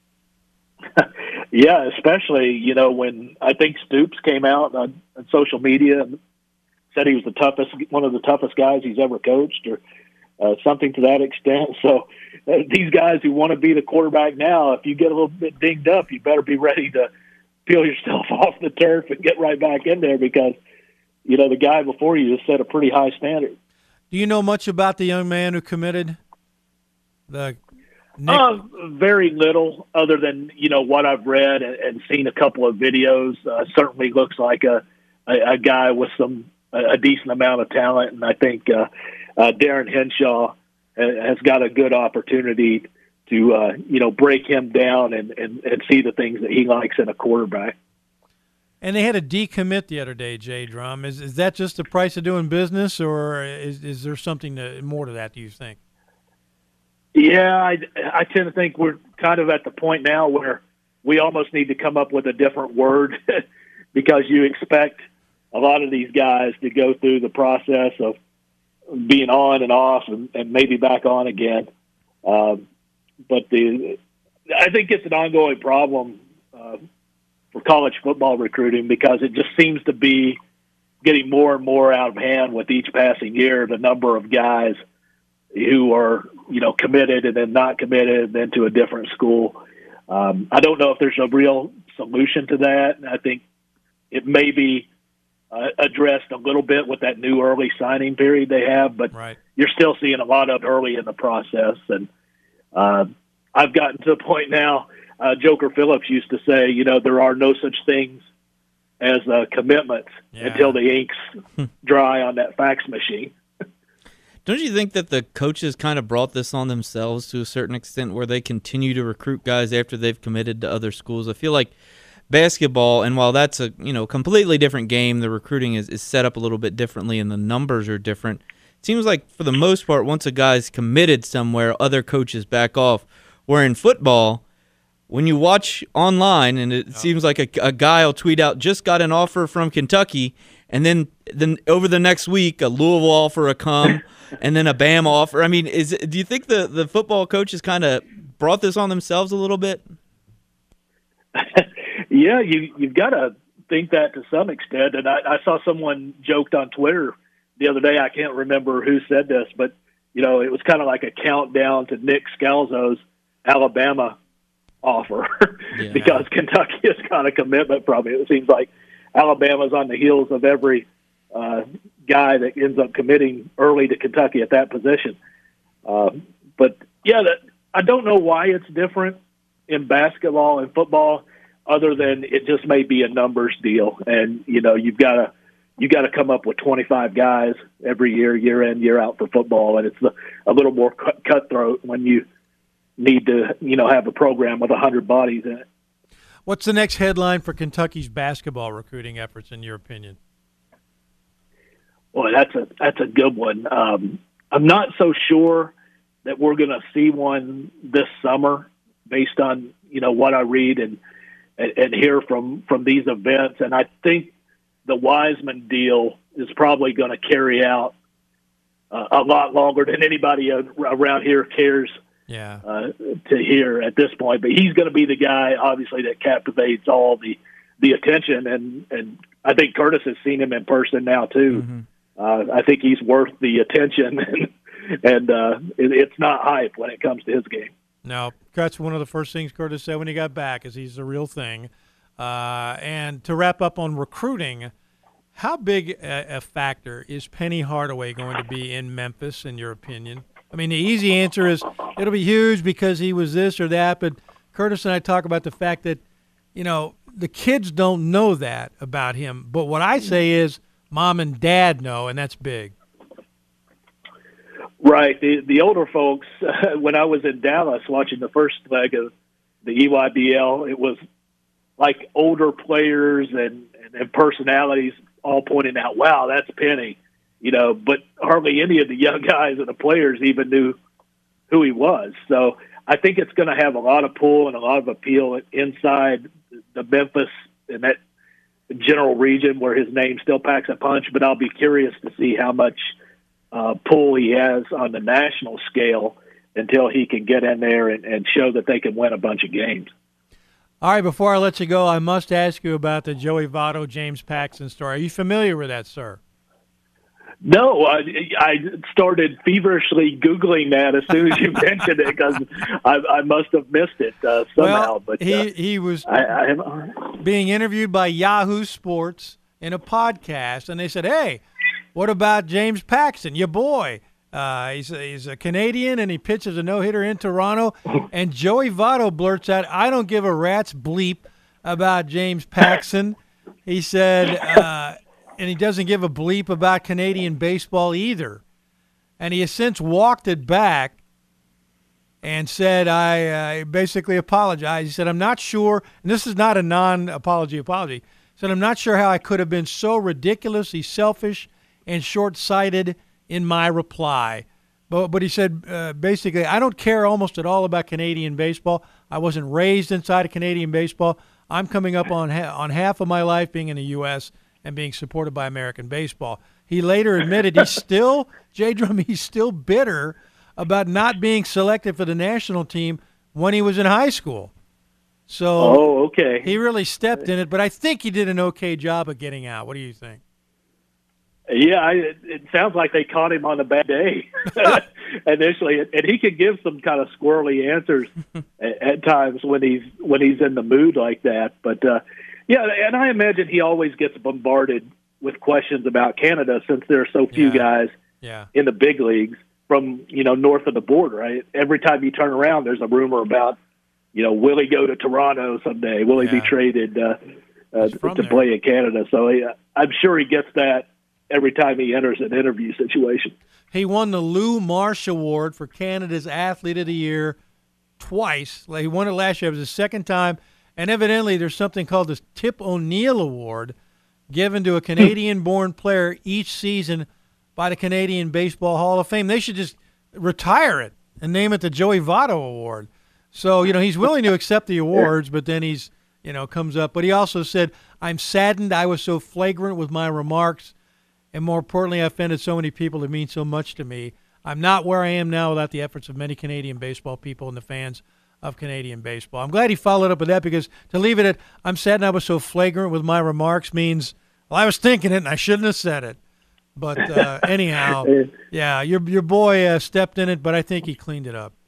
Yeah, especially, when I think Stoops came out on social media and said he was one of the toughest guys he's ever coached, or something to that extent. So these guys who want to be the quarterback now, if you get a little bit dinged up, you better be ready to peel yourself off the turf and get right back in there, because, the guy before you just set a pretty high standard. Do you know much about the young man who committed? Very little, other than, what I've read and seen a couple of videos. Certainly looks like a guy with a decent amount of talent, and I think Darren Henshaw has got a good opportunity to break him down and see the things that he likes in a quarterback. And they had a decommit the other day, Jay Drum. Is that just the price of doing business, or is there something more to that, do you think? Yeah, I tend to think we're kind of at the point now where we almost need to come up with a different word because you expect a lot of these guys to go through the process of being on and off and maybe back on again. But I think it's an ongoing problem for college football recruiting because it just seems to be getting more and more out of hand with each passing year, the number of guys who are, committed and then not committed and then to a different school. I don't know if there's a real solution to that. I think it may be addressed a little bit with that new early signing period they have, but You're still seeing a lot of early in the process. And I've gotten to the point now, Joker Phillips used to say, there are no such things as commitments until the ink's dry on that fax machine. Don't you think that the coaches kind of brought this on themselves to a certain extent where they continue to recruit guys after they've committed to other schools? I feel like basketball, and while that's a completely different game, the recruiting is set up a little bit differently and the numbers are different. It seems like for the most part, once a guy's committed somewhere, other coaches back off. Where in football, when you watch online, and it seems like a guy will tweet out, just got an offer from Kentucky, and then over the next week, a Louisville offer will come, and then a Bama offer. I mean, do you think the football coaches kind of brought this on themselves a little bit? Yeah, you've got to think that to some extent. And I saw someone joked on Twitter the other day. I can't remember who said this, but, it was kind of like a countdown to Nick Scalzo's Alabama offer because Kentucky has got a commitment from it. It seems like Alabama's on the heels of every guy that ends up committing early to Kentucky at that position. But I don't know why it's different in basketball and football, other than it just may be a numbers deal. And you've got to come up with 25 guys every year in, year out for football, and it's a little more cutthroat when you need to have a program with 100 bodies in it. What's the next headline for Kentucky's basketball recruiting efforts, in your opinion? Boy, that's a good one. I'm not so sure that we're going to see one this summer based on what I read and hear from these events. And I think the Wiseman deal is probably going to carry out a lot longer than anybody around here cares to hear at this point. But he's going to be the guy, obviously, that captivates all the attention. And I think Curtis has seen him in person now, too. Mm-hmm. I think he's worth the attention, and it's not hype when it comes to his game. No, that's one of the first things Curtis said when he got back is he's the real thing. And to wrap up on recruiting, how big a factor is Penny Hardaway going to be in Memphis, in your opinion? I mean, the easy answer is it'll be huge because he was this or that, but Curtis and I talk about the fact that, the kids don't know that about him. But what I say is mom and dad know, and that's big. Right. The older folks, when I was in Dallas watching the first leg of the EYBL, it was like older players and personalities all pointing out, wow, that's Penny. But hardly any of the young guys and the players even knew who he was. So I think it's going to have a lot of pull and a lot of appeal inside the Memphis and that general region where his name still packs a punch. But I'll be curious to see how much pull he has on the national scale until he can get in there and show that they can win a bunch of games. All right, before I let you go, I must ask you about the Joey Votto, James Paxton story. Are you familiar with that, sir? No, I started feverishly Googling that as soon as you mentioned it because I must have missed it somehow. Well, but he was being interviewed by Yahoo Sports in a podcast, and they said, hey, what about James Paxton, your boy? He's a Canadian, and he pitches a no-hitter in Toronto. And Joey Votto blurts out, I don't give a rat's bleep about James Paxton. He said, and he doesn't give a bleep about Canadian baseball either. And he has since walked it back and said, I basically apologized. He said, I'm not sure, and this is not a non-apology apology. He said, I'm not sure how I could have been so ridiculously selfish and short-sighted in my reply. But he said, basically, I don't care almost at all about Canadian baseball. I wasn't raised inside of Canadian baseball. I'm coming up on half of my life being in the U.S., and being supported by American baseball. He later admitted he's still bitter about not being selected for the national team when he was in high school. So okay. He really stepped in it, but I think he did an okay job of getting out. What do you think? Yeah, it sounds like they caught him on a bad day initially, and he could give some kind of squirrely answers at times when he's in the mood like that. But yeah, and I imagine he always gets bombarded with questions about Canada since there are so few guys in the big leagues from north of the border. Right, every time you turn around, there's a rumor about will he go to Toronto someday? Will he be traded to play in Canada? So I'm sure he gets that every time he enters an interview situation. He won the Lou Marsh Award for Canada's Athlete of the Year twice. He won it last year. It was his second time. And evidently there's something called the Tip O'Neill Award given to a Canadian-born player each season by the Canadian Baseball Hall of Fame. They should just retire it and name it the Joey Votto Award. So, he's willing to accept the awards, but then he's, comes up. But he also said, I'm saddened I was so flagrant with my remarks. And more importantly, I offended so many people that mean so much to me. I'm not where I am now without the efforts of many Canadian baseball people and the fans of Canadian baseball. I'm glad he followed up with that, because to leave it at, I'm saddened I was so flagrant with my remarks means, well, I was thinking it and I shouldn't have said it. But anyhow, yeah, your boy stepped in it, but I think he cleaned it up.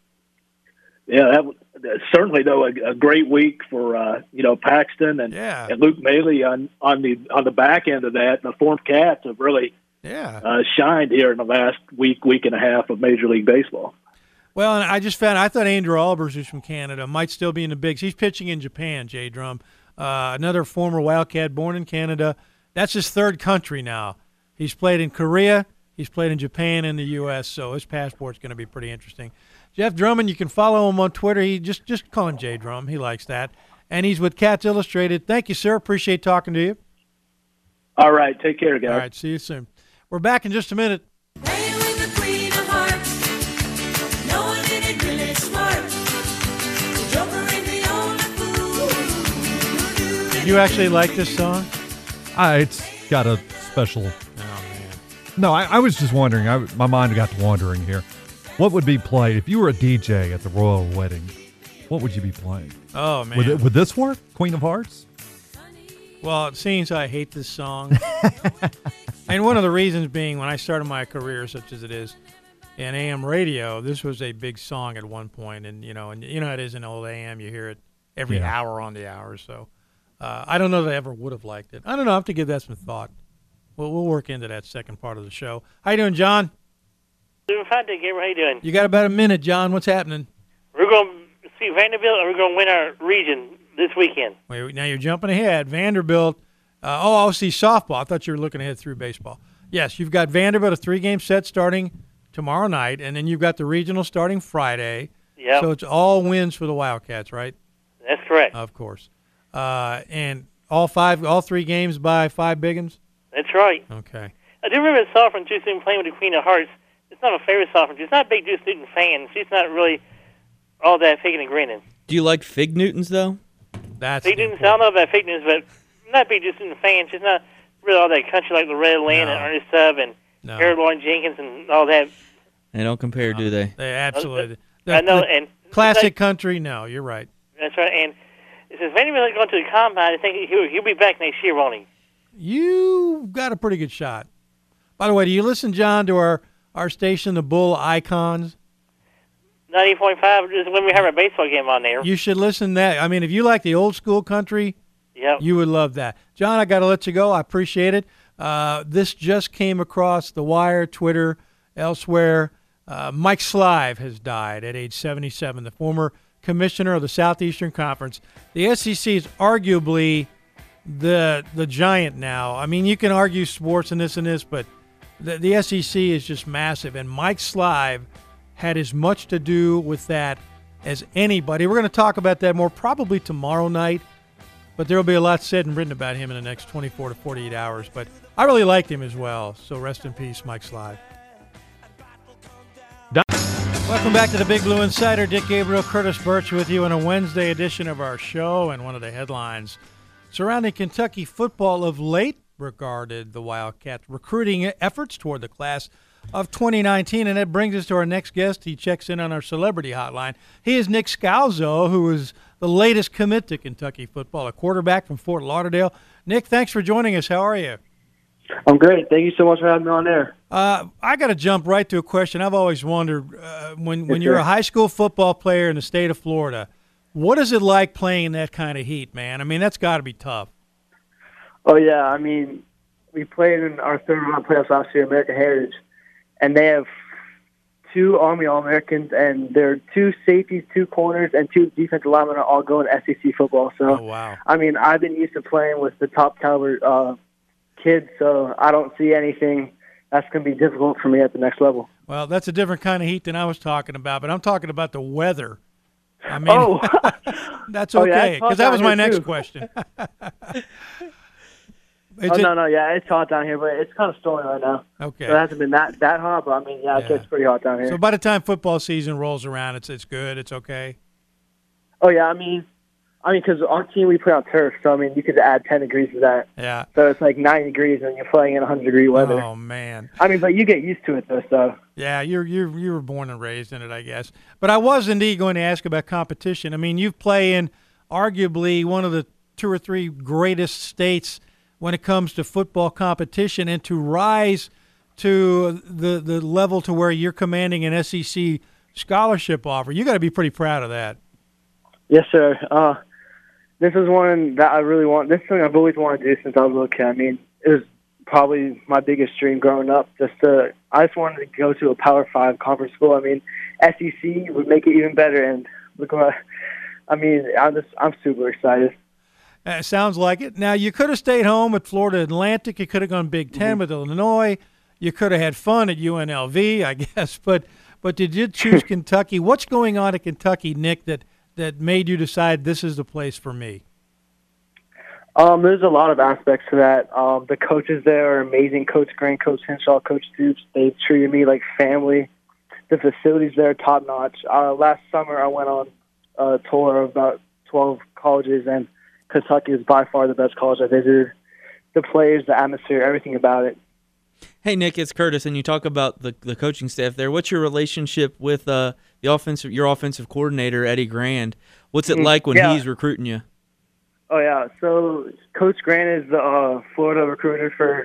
Yeah, that certainly, though, a great week for Paxton and Luke Maile on the back end of that. The Form Cats have really shined here in the last week and a half of Major League Baseball. Well, and I thought Andrew Albers, who's from Canada, might still be in the bigs. He's pitching in Japan, Jay Drum, another former Wildcat born in Canada. That's his third country now. He's played in Korea, he's played in Japan and the U.S., so his passport's going to be pretty interesting. Jeff Drummond, you can follow him on Twitter. He just call him J Drum. He likes that. And he's with Cats Illustrated. Thank you, sir. Appreciate talking to you. All right. Take care, guys. All right. See you soon. We're back in just a minute. Playing with the Queen of Hearts. No one in it really smart. The Joker ain't the only fool. Did you actually like this song? It's got a special. Oh, man. No, I was just wondering. My mind got to wandering here. What would be played if you were a DJ at the royal wedding? What would you be playing? Oh, man. Would this work? Queen of Hearts? Well, it seems I hate this song. And one of the reasons being, when I started my career, such as it is, in AM radio, this was a big song at one point. And how it is in old AM. You hear it every hour on the hour. So I don't know that I ever would have liked it. I don't know. I have to give that some thought. We'll work into that second part of the show. How you doing, John? Doing fine, Dick. How you doing? You got about a minute, John. What's happening? We're going to see Vanderbilt, and we're going to win our region this weekend. Wait, now you're jumping ahead. Vanderbilt. I'll see softball. I thought you were looking ahead through baseball. Yes, you've got Vanderbilt, a 3-game set starting tomorrow night, and then you've got the regional starting Friday. Yeah. So it's all wins for the Wildcats, right? That's correct. Of course. And all 3 games by 5 big ones? That's right. Okay. I do remember Sovereign too, playing with the Queen of Hearts. It's not a favorite Sovereign. She's not a big Deuce Newton fan. She's not really all that figging and grinning. Do you like Fig Newtons, though? That's Fig Newtons, I don't know about Fig Newtons, but I'm not a big Deuce Newton fan. She's not really all that country like Loretta Lynn and Ernest Tubb and Harold Lloyd Jenkins and all that. They don't compare, do they? They absolutely. I know. And classic country, no, you're right. That's right. And it says Vanderbilt going to the combine. I think he'll be back next year, won't he? You got a pretty good shot. By the way, do you listen, John, to our station, the Bull Icons? 90.5 is when we have our baseball game on there. You should listen to that. I mean, if you like the old school country, you would love that. John, I got to let you go. I appreciate it. This just came across the wire, Twitter, elsewhere. Mike Slive has died at age 77, the former commissioner of the Southeastern Conference. The SEC is arguably the giant now. I mean, you can argue sports and this, but the SEC is just massive, and Mike Slive had as much to do with that as anybody. We're going to talk about that more probably tomorrow night, but there will be a lot said and written about him in the next 24 to 48 hours. But I really liked him as well, so rest in peace, Mike Slive. Welcome back to the Big Blue Insider. Dick Gabriel, Curtis Birch with you on a Wednesday edition of our show, and one of the headlines surrounding Kentucky football of late, regarded the Wildcats' recruiting efforts toward the class of 2019. And that brings us to our next guest. He checks in on our celebrity hotline. He is Nick Scalzo, who is the latest commit to Kentucky football, a quarterback from Fort Lauderdale. Nick, thanks for joining us. How are you? I'm great. Thank you so much for having me on there. I got to jump right to a question. I've always wondered, when you're a high school football player in the state of Florida, what is it like playing in that kind of heat, man? I mean, that's got to be tough. Oh, yeah. I mean, we played in our third round playoffs last year, American Heritage, and they have 2 Army All-Americans, and there are 2 safeties, 2 corners, and 2 defensive linemen are all going SEC football. So, oh, wow. I mean, I've been used to playing with the top caliber kids, so I don't see anything that's going to be difficult for me at the next level. Well, that's a different kind of heat than I was talking about, but I'm talking about the weather. I mean, that's okay, because that was my next question. No, it's hot down here, but it's kind of stormy right now. Okay. So it hasn't been that hot, but I mean, yeah, it's pretty hot down here. So by the time football season rolls around, it's good, it's okay? Oh, yeah, I mean, because our team, we play on turf, so, I mean, you could add 10 degrees to that. Yeah. So it's like 90 degrees, and you're playing in 100-degree weather. Oh, man. I mean, but you get used to it, though, so. Yeah, you were born and raised in it, I guess. But I was indeed going to ask about competition. I mean, you play in arguably one of the 2 or 3 greatest states when it comes to football competition, and to rise to the level to where you're commanding an SEC scholarship offer. You got to be pretty proud of that. Yes, sir. This is one that I really want. This is something I've always wanted to do since I was a little kid. I mean, it was probably my biggest dream growing up. I just wanted to go to a Power 5 conference school. I mean, SEC would make it even better. And look what I'm super excited. Sounds like it. Now, you could have stayed home at Florida Atlantic. You could have gone Big Ten with Illinois. You could have had fun at UNLV, I guess. But did you choose Kentucky? What's going on at Kentucky, Nick, that made you decide this is the place for me? There's a lot of aspects to that. The coaches there are amazing. Coach Grant, Coach Henshaw, Coach Stoops, they've treated me like family. The facilities there are top-notch. Last summer, I went on a tour of about 12 colleges, and Kentucky is by far the best college I visited. The players, the atmosphere, everything about it. Hey, Nick, it's Curtis, and you talk about the coaching staff there. What's your relationship with your offensive coordinator, Eddie Grand? What's it like when he's recruiting you? Oh, yeah. So Coach Grant is the Florida recruiter for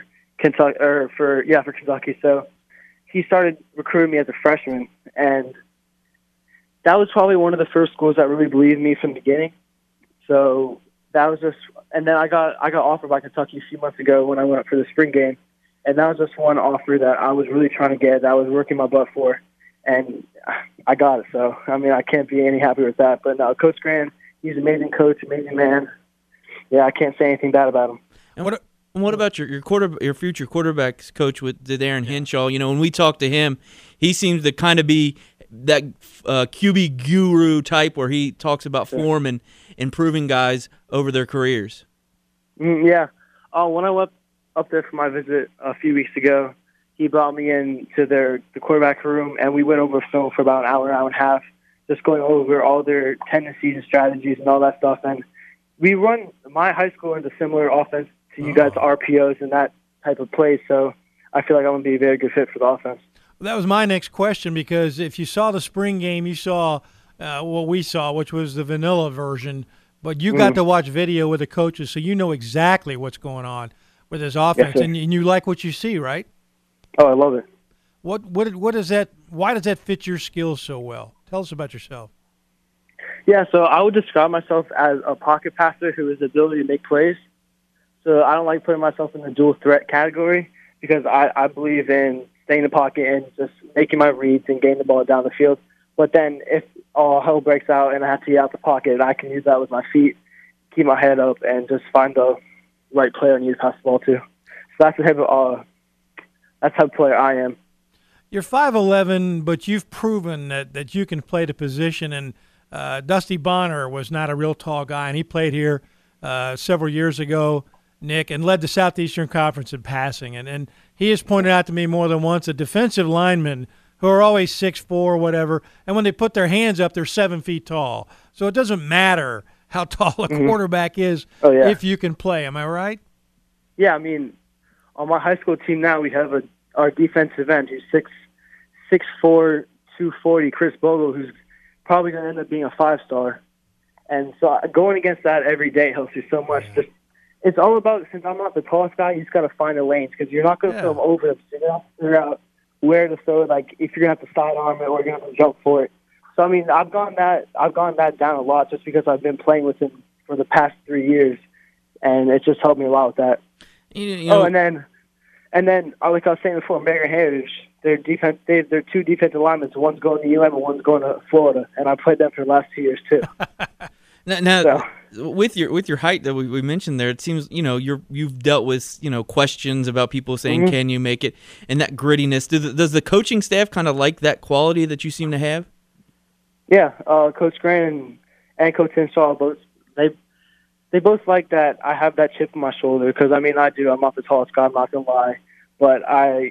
Kentucky. So he started recruiting me as a freshman, and that was probably one of the first schools that really believed in me from the beginning. So that was just, and then I got offered by Kentucky a few months ago when I went up for the spring game, and that was just one offer that I was really trying to get, that I was working my butt for, and I got it. So, I mean, I can't be any happier with that. But no, Coach Grant, he's an amazing coach, amazing man. Yeah, I can't say anything bad about him. And what about your future quarterbacks coach with Darren Henshaw? You know, when we talk to him, he seems to kind of be that QB guru type where he talks about form and improving guys over their careers. Yeah. When I went up there for my visit a few weeks ago, he brought me into the quarterback room, and we went over film for about an hour and a half, just going over all their tendencies and strategies and all that stuff. And we run my high school runs a similar offense to you guys' RPOs and that type of play, so I feel like I'm going to be a very good fit for the offense. Well, that was my next question, because if you saw the spring game, you saw what we saw, which was the vanilla version, but you got to watch video with the coaches, so you know exactly what's going on with this offense, yes, and you like what you see, right? Oh, I love it. What is that? Why does that fit your skills so well? Tell us about yourself. Yeah, so I would describe myself as a pocket passer who has the ability to make plays. So I don't like putting myself in the dual threat category, because I believe in staying in the pocket and just making my reads and getting the ball down the field. But then if all hell breaks out and I have to get out the pocket, I can use that with my feet, keep my head up, and just find the right player I need to pass the ball to. So that's the type of player I am. You're 5'11", but you've proven that you can play the position. And Dusty Bonner was not a real tall guy, and he played here several years ago, Nick, and led the Southeastern Conference in passing. And he has pointed out to me more than once that defensive linemen who are always 6'4", whatever, and when they put their hands up, they're 7 feet tall. So it doesn't matter how tall a quarterback is if you can play. Am I right? Yeah, I mean, on my high school team now, we have our defensive end who's 6'4", 240, Chris Bogle, who's probably going to end up being a 5-star. And so going against that every day helps you so much. Just, it's all about, since I'm not the tallest guy, you just got to find the lanes because you're not going to throw them over them. So you have to figure out where to throw it, like if you're going to have to sidearm it or you're going to have to jump for it. So, I mean, I've gone that down a lot just because I've been playing with him for the past 3 years, and it's just helped me a lot with that. You know, and then, like I was saying before, Marion Heritage, they're two defensive linemen. So one's going to UM and one's going to Florida, and I played them for the last 2 years too. Now with your height that we mentioned there, it seems you've dealt with questions about people saying can you make it, and that grittiness. Does the coaching staff kind of like that quality that you seem to have? Yeah, Coach Grant and Coach Hinshaw both they both like that I have that chip on my shoulder because I do. I'm not the tallest guy. I'm not gonna lie, but I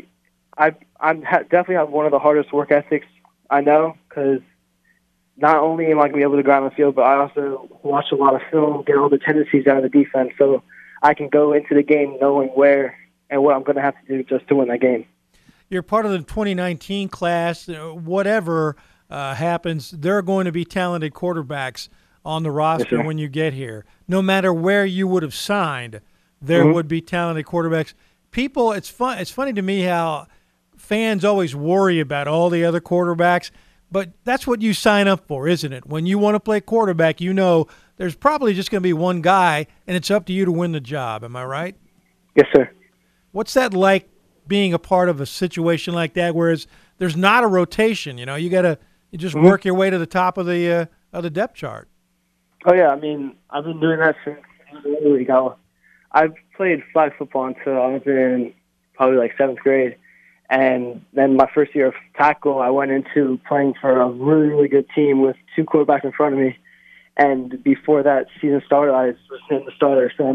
definitely have one of the hardest work ethics I know because not only am I going to be able to go out on the field, but I also watch a lot of film, get all the tendencies out of the defense, so I can go into the game knowing where and what I'm going to have to do just to win that game. You're part of the 2019 class. Whatever happens, there are going to be talented quarterbacks on the roster when you get here. No matter where you would have signed, there would be talented quarterbacks. People, it's funny to me how fans always worry about all the other quarterbacks. But that's what you sign up for, isn't it? When you want to play quarterback, there's probably just going to be one guy, and it's up to you to win the job. Am I right? Yes, sir. What's that like being a part of a situation like that, whereas there's not a rotation? You just work your way to the top of the depth chart. Oh yeah, I've been doing that since the league. I've played flag football until I was in probably like 7th grade. And then my first year of tackle, I went into playing for a really, really good team with 2 quarterbacks in front of me. And before that season started, I was named the starter. So,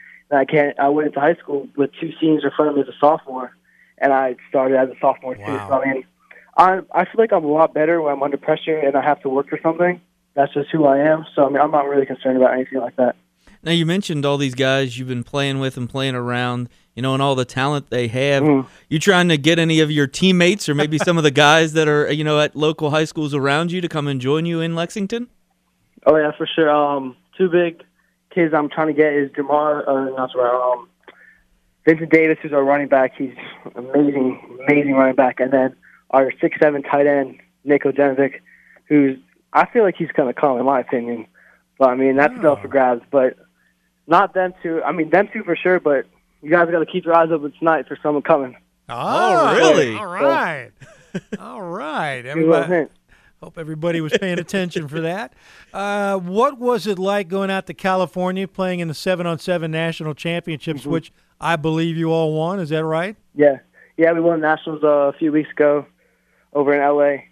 I went into high school with 2 seniors in front of me as a sophomore, and I started as a sophomore too. So, I feel like I'm a lot better when I'm under pressure and I have to work for something. That's just who I am. So, I'm not really concerned about anything like that. Now, you mentioned all these guys you've been playing with and playing around, and all the talent they have. You trying to get any of your teammates or maybe some of the guys that are, at local high schools around you to come and join you in Lexington? Oh, yeah, for sure. 2 big kids I'm trying to get is Vincent Davis, who's our running back. He's amazing running back. And then our 6'7" tight end, Nick Ojanovic, who's, I feel like he's going to come, in my opinion. But, that's still up for grabs. But not them two. Them two for sure, but you guys got to keep your eyes open tonight for someone coming. Oh, really? All right. All right. Hope everybody was paying attention for that. What was it like going out to California, playing in the 7-on-7 national championships, which I believe you all won? Is that right? Yeah. Yeah, we won nationals a few weeks ago over in L.A.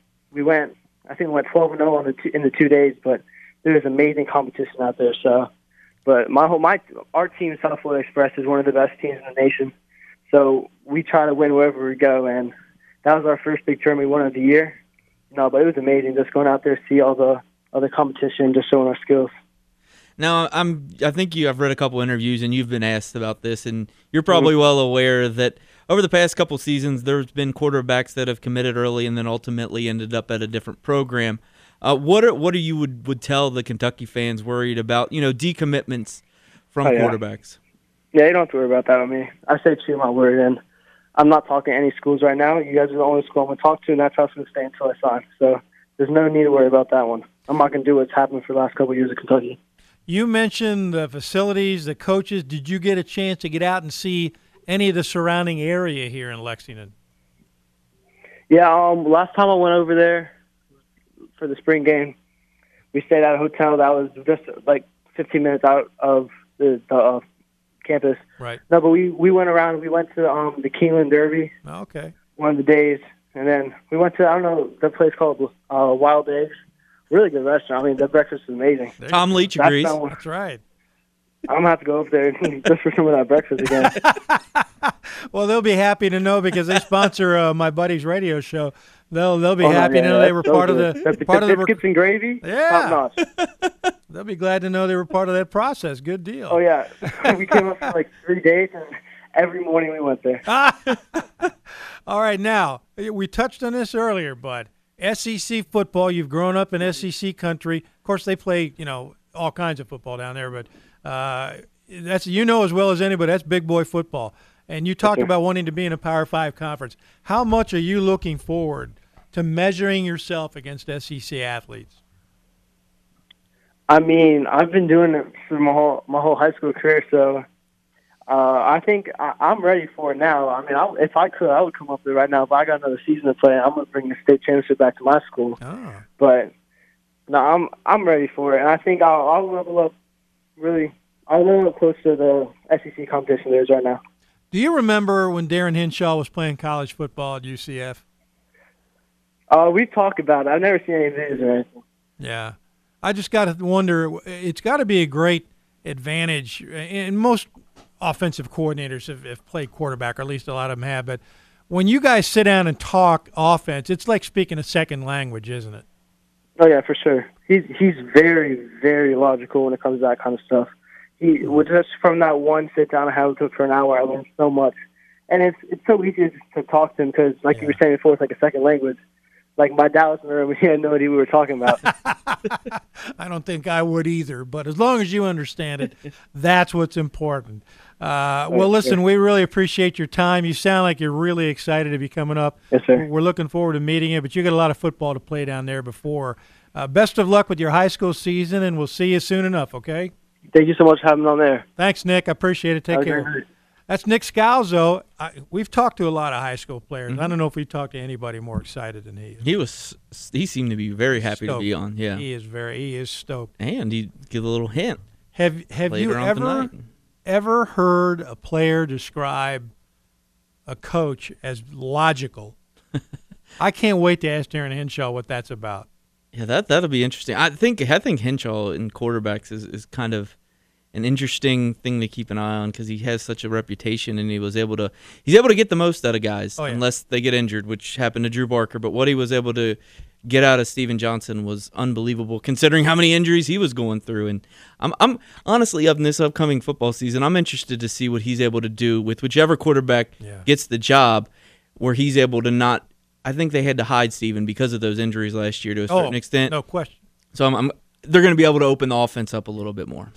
I think we went 12-0 in the 2 days, but there was amazing competition out there. So, but our team, South Florida Express, is one of the best teams in the nation. So we try to win wherever we go, and that was our first big tournament we won of the year. But it was amazing just going out there, see all the other competition, just showing our skills. Now, I think I've read a couple interviews, and you've been asked about this, and you're probably well aware that over the past couple seasons, there's been quarterbacks that have committed early and then ultimately ended up at a different program. What do you would tell the Kentucky fans worried about, decommitments from quarterbacks? Yeah, you don't have to worry about that with me. I say true my word, and I'm not talking to any schools right now. You guys are the only school I'm going to talk to, and that's how it's going to stay until I sign. So there's no need to worry about that one. I'm not going to do what's happened for the last couple of years at Kentucky. You mentioned the facilities, the coaches. Did you get a chance to get out and see any of the surrounding area here in Lexington? Yeah, last time I went over there for the spring game, we stayed at a hotel that was just like 15 minutes out of the campus. Right. No, but we went around. We went to the Keeneland Derby. Oh, okay. One of the days, and then we went to the place called Wild Eggs. Really good restaurant. The breakfast is amazing. Tom Leach agrees. That's right. I'm going to have to go over there just for some of that breakfast again. Well, they'll be happy to know because they sponsor my buddy's radio show. They'll be happy to know they were part of the biscuits and gravy. Yeah. Top notch. They'll be glad to know they were part of that process. Good deal. Oh yeah, we came up for like 3 days, Every morning we went there. All right, now, we touched on this earlier, but SEC football, you've grown up in SEC country. Of course, they play, all kinds of football down there, but that's as well as anybody, that's big boy football. And you talked about wanting to be in a Power 5 conference. How much are you looking forward to measuring yourself against SEC athletes? I mean, I've been doing it for my whole high school career, so I think I'm ready for it now. I mean, if I could, I would come up there right now. If I got another season to play, I'm going to bring the state championship back to my school. Oh. But no, I'm ready for it, and I think I'll level up really. I'll level up close to the SEC competition there is right now. Do you remember when Darren Henshaw was playing college football at UCF? We've talked about it. I've never seen any videos or anything. Yeah. I just got to wonder, it's got to be a great advantage, and most offensive coordinators have played quarterback, or at least a lot of them have, but when you guys sit down and talk offense, it's like speaking a second language, isn't it? Oh, yeah, for sure. He's very, very logical when it comes to that kind of stuff. Just from that one sit-down I had for an hour, I learned so much. And it's so easy to talk to him because, like you were saying before, it's like a second language. Like my dad was in the room, he had no idea what we were talking about. I don't think I would either, but as long as you understand it, that's what's important. Well, listen, we really appreciate your time. You sound like you're really excited to be coming up. Yes, sir. We're looking forward to meeting you, but you got a lot of football to play down there before. Best of luck with your high school season, and we'll see you soon enough, okay? Thank you so much for having me on there. Thanks, Nick. I appreciate it. Take care. That's Nick Scalzo. We've talked to a lot of high school players. I don't know if we talked to anybody more excited than he is. He seemed to be very happy stoked. to be on. Yeah, he is stoked. And he give a little hint. Have you ever heard a player describe a coach as logical? I can't wait to ask Darren Henshaw what that's about. Yeah, that'll be interesting. I think Henshaw in quarterbacks is kind of an interesting thing to keep an eye on because he has such a reputation, and he's able to get the most out of guys unless they get injured, which happened to Drew Barker. But what he was able to get out of Steven Johnson was unbelievable, considering how many injuries he was going through. And I'm honestly, up in this upcoming football season, I'm interested to see what he's able to do with whichever quarterback gets the job, where he's able to not. I think they had to hide Steven because of those injuries last year to a certain extent. No question. So they're going to be able to open the offense up a little bit more.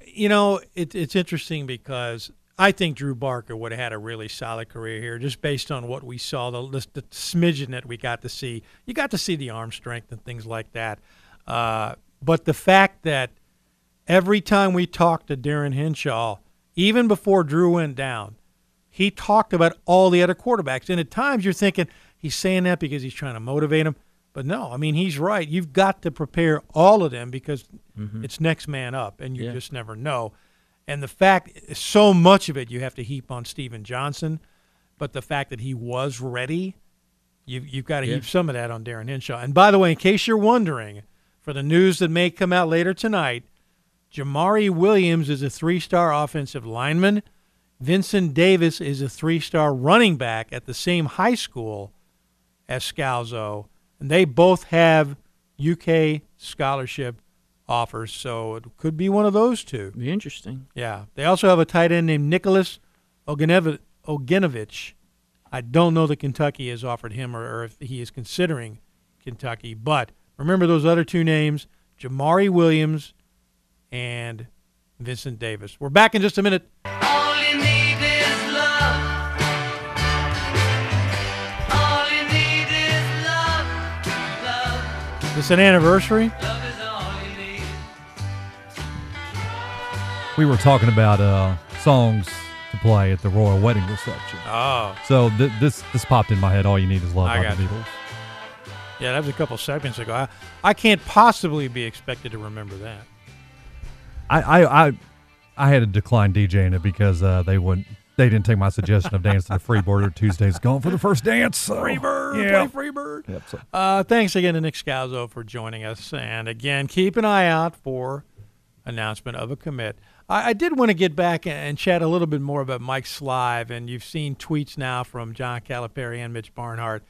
It's interesting because I think Drew Barker would have had a really solid career here just based on what we saw, the smidgen that we got to see. You got to see the arm strength and things like that. But the fact that every time we talked to Darren Henshaw, even before Drew went down, he talked about all the other quarterbacks. And at times you're thinking he's saying that because he's trying to motivate them. But no, I mean, he's right. You've got to prepare all of them because it's next man up, and you just never know. And the fact, so much of it you have to heap on Steven Johnson, but the fact that he was ready, you've got to heap some of that on Darren Henshaw. And by the way, in case you're wondering, for the news that may come out later tonight, Jamari Williams is a 3-star offensive lineman. Vincent Davis is a 3-star running back at the same high school as Scalzo. And they both have UK scholarship offers, so it could be one of those two. Be interesting. Yeah. They also have a tight end named Nicholas Ogenovich. I don't know that Kentucky has offered him or if he is considering Kentucky. But remember those other two names, Jamari Williams and Vincent Davis. We're back in just a minute. All you need is love. All you need is love. Love. It's an anniversary. Love is all you need. We were talking about songs to play at the royal wedding reception. Oh. So this popped in my head. All you need is love by the Beatles. Yeah, that was a couple seconds ago. I can't possibly be expected to remember that. I had to decline DJing it because they didn't take my suggestion of dancing to Freebird or Tuesday's Going for the First Dance. So, Play Freebird. Yep, so. Thanks again to Nick Scalzo for joining us. And again, keep an eye out for announcement of a commit. I did want to get back and chat a little bit more about Mike Slive, and you've seen tweets now from John Calipari and Mitch Barnhart.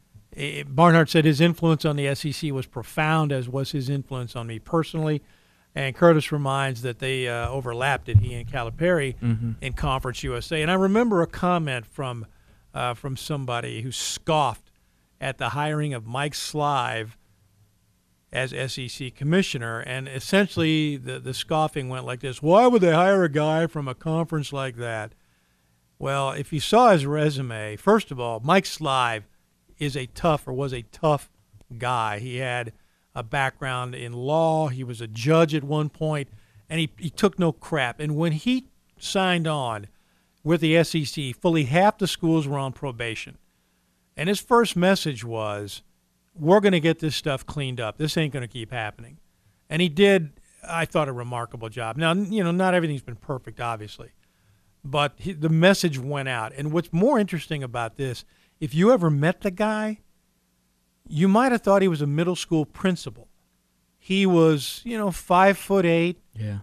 Barnhart said his influence on the SEC was profound, as was his influence on me personally. And Curtis reminds that they overlapped it, he and Calipari, in Conference USA. And I remember a comment from somebody who scoffed at the hiring of Mike Slive as SEC commissioner. And essentially the scoffing went like this: why would they hire a guy from a conference like that? Well, if you saw his resume, first of all, Mike Slive was a tough guy. He had a background in law. He was a judge at one point, and he took no crap. And when he signed on with the SEC, fully half the schools were on probation. And his first message was, we're going to get this stuff cleaned up. This ain't going to keep happening. And he did, I thought, a remarkable job. Now, not everything's been perfect, obviously, but the message went out. And what's more interesting about this, if you ever met the guy, you might have thought he was a middle school principal. He was, 5'8". Yeah.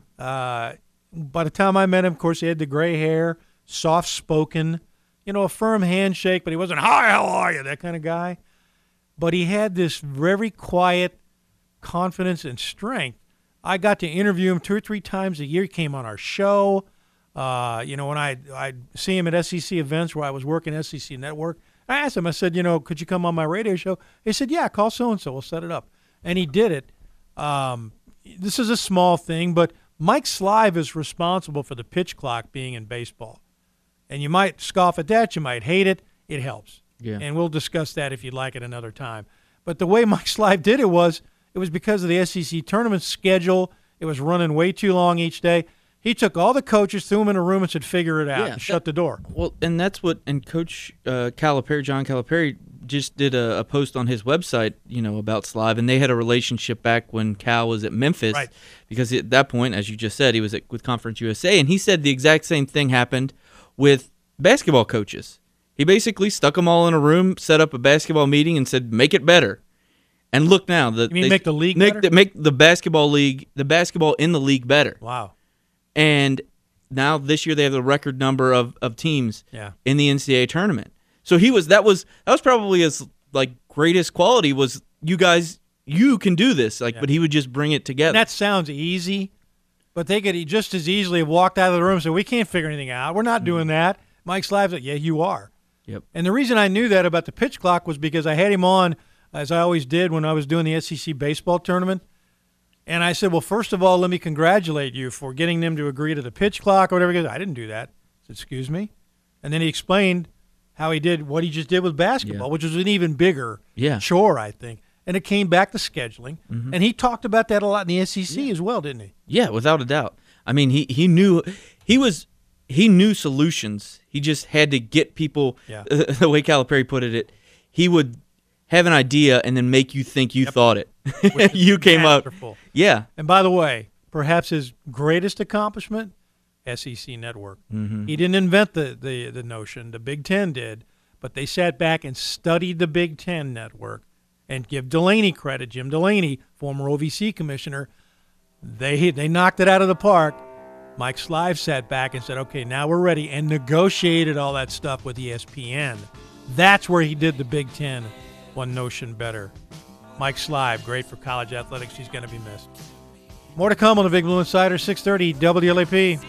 By the time I met him, of course, he had the gray hair, soft-spoken, a firm handshake, but he wasn't, hi, how are you, that kind of guy. But he had this very quiet confidence and strength. I got to interview him 2 or 3 times a year. He came on our show. When I'd see him at SEC events where I was working SEC Network, I asked him, I said, could you come on my radio show? He said, yeah, call so-and-so. We'll set it up. And he did it. This is a small thing, but Mike Slive is responsible for the pitch clock being in baseball. And you might scoff at that. You might hate it. It helps. Yeah. And we'll discuss that if you'd like it another time. But the way Mike Slive did it was because of the SEC tournament schedule. It was running way too long each day. He took all the coaches, threw them in a room, and said, figure it out, and shut the door. Well, and that's what – and Coach Calipari, John Calipari, just did a post on his website, about Slive, and they had a relationship back when Cal was at Memphis. Right. Because at that point, as you just said, he was with Conference USA, and he said the exact same thing happened with basketball coaches. He basically stuck them all in a room, set up a basketball meeting, and said, make it better. And look now. You mean make the league better? Make the basketball in the league better. Wow. And now this year they have the record number of teams in the NCAA tournament. So that was probably his greatest quality was, you guys, you can do this. But he would just bring it together. And that sounds easy, but they could just as easily have walked out of the room and said, we can't figure anything out. We're not doing that. Mike Slive's like, yeah, you are. Yep. And the reason I knew that about the pitch clock was because I had him on, as I always did when I was doing the SEC baseball tournament. And I said, well, first of all, let me congratulate you for getting them to agree to the pitch clock or whatever. He goes, I didn't do that. I said, excuse me? And then he explained how he did what he just did with basketball, which was an even bigger chore, I think. And it came back to scheduling. Mm-hmm. And he talked about that a lot in the SEC as well, didn't he? Yeah, without a doubt. I mean, he knew solutions. He just had to get people, the way Calipari put it, he would have an idea and then make you think you thought it. You came masterful. Up. Yeah. And by the way, perhaps his greatest accomplishment, SEC Network. Mm-hmm. He didn't invent the notion. The Big Ten did. But they sat back and studied the Big Ten Network. And give Delaney credit, Jim Delaney, former OVC commissioner. They knocked it out of the park. Mike Slive sat back and said, okay, now we're ready, and negotiated all that stuff with ESPN. That's where he did the Big Ten one notion better. Mike Slive, great for college athletics. He's going to be missed. More to come on the Big Blue Insider, 630 WLAP.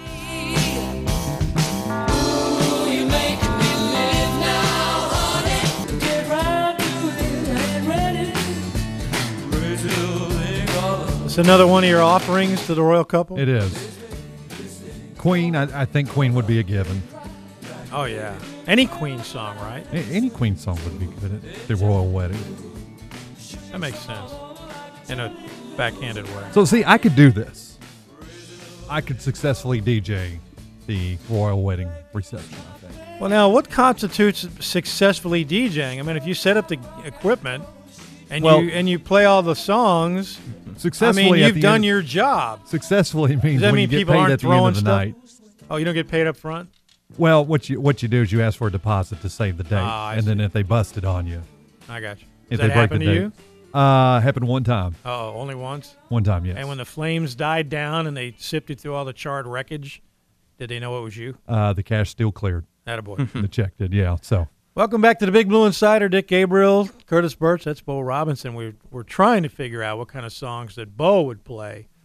It's another one of your offerings to the royal couple? It is. Queen, I think Queen would be a given. Oh, yeah. Any Queen song, right? Any Queen song would be good at the royal wedding. That makes sense in a backhanded way. So, see, I could do this. I could successfully DJ the royal wedding reception, I think. Well, now, what constitutes successfully DJing? I mean, if you set up the equipment and you play all the songs, successfully, you've done your job. Successfully means when you get paid at the end of the night. Oh, you don't get paid up front? Well, what you do is you ask for a deposit to save the date, and then if they bust it on you, I got you. If Does that happen to you? Happened one time. Oh, only once? One time, yes. And when the flames died down and they sifted through all the charred wreckage, did they know it was you? The cash still cleared. Attaboy. The check did, yeah. So. Welcome back to the Big Blue Insider. Dick Gabriel, Curtis Birch, that's Bo Robinson. We're trying to figure out what kind of songs that Bo would play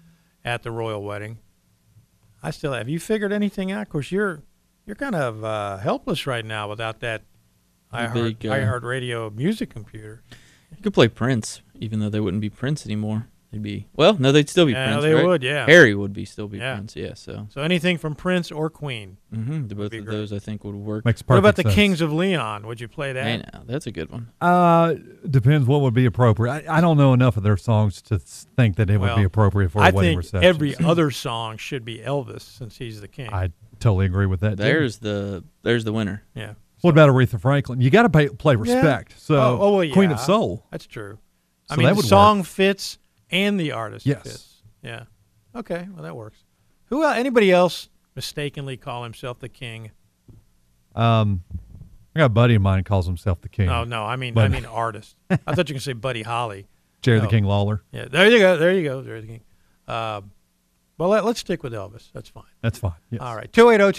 at the royal wedding. I still have you figured anything out? Of course, you're kind of helpless right now without that iHeartRadio music computer. You could play Prince, even though they wouldn't be Prince anymore. They'd still be Prince. They right? would, yeah. Harry would still be Prince, yeah. So anything from Prince or Queen. Mm-hmm. Both of those, I think, would work. Makes perfect What about the sense. Kings of Leon? Would you play that? I know, that's a good one. Depends what would be appropriate. I don't know enough of their songs to think that it would be appropriate for a wedding reception. I think every other song should be Elvis since he's the king. I totally agree with that. There's the winner. Yeah. What about Aretha Franklin? You got to play respect. Yeah. So well, yeah. Queen of Soul. That's true. So I mean, that the would song work. fits and the artist Yes. fits. Yeah. Okay. Well, that works. Who? Anybody else mistakenly call himself the king? I got a buddy of mine who calls himself the king. Oh no, I mean artist. I thought you were gonna say Buddy Holly. Jerry the King Lawler. Yeah. There you go. Jerry the King. Well, let's stick with Elvis. That's fine. That's fine. Yes. All right.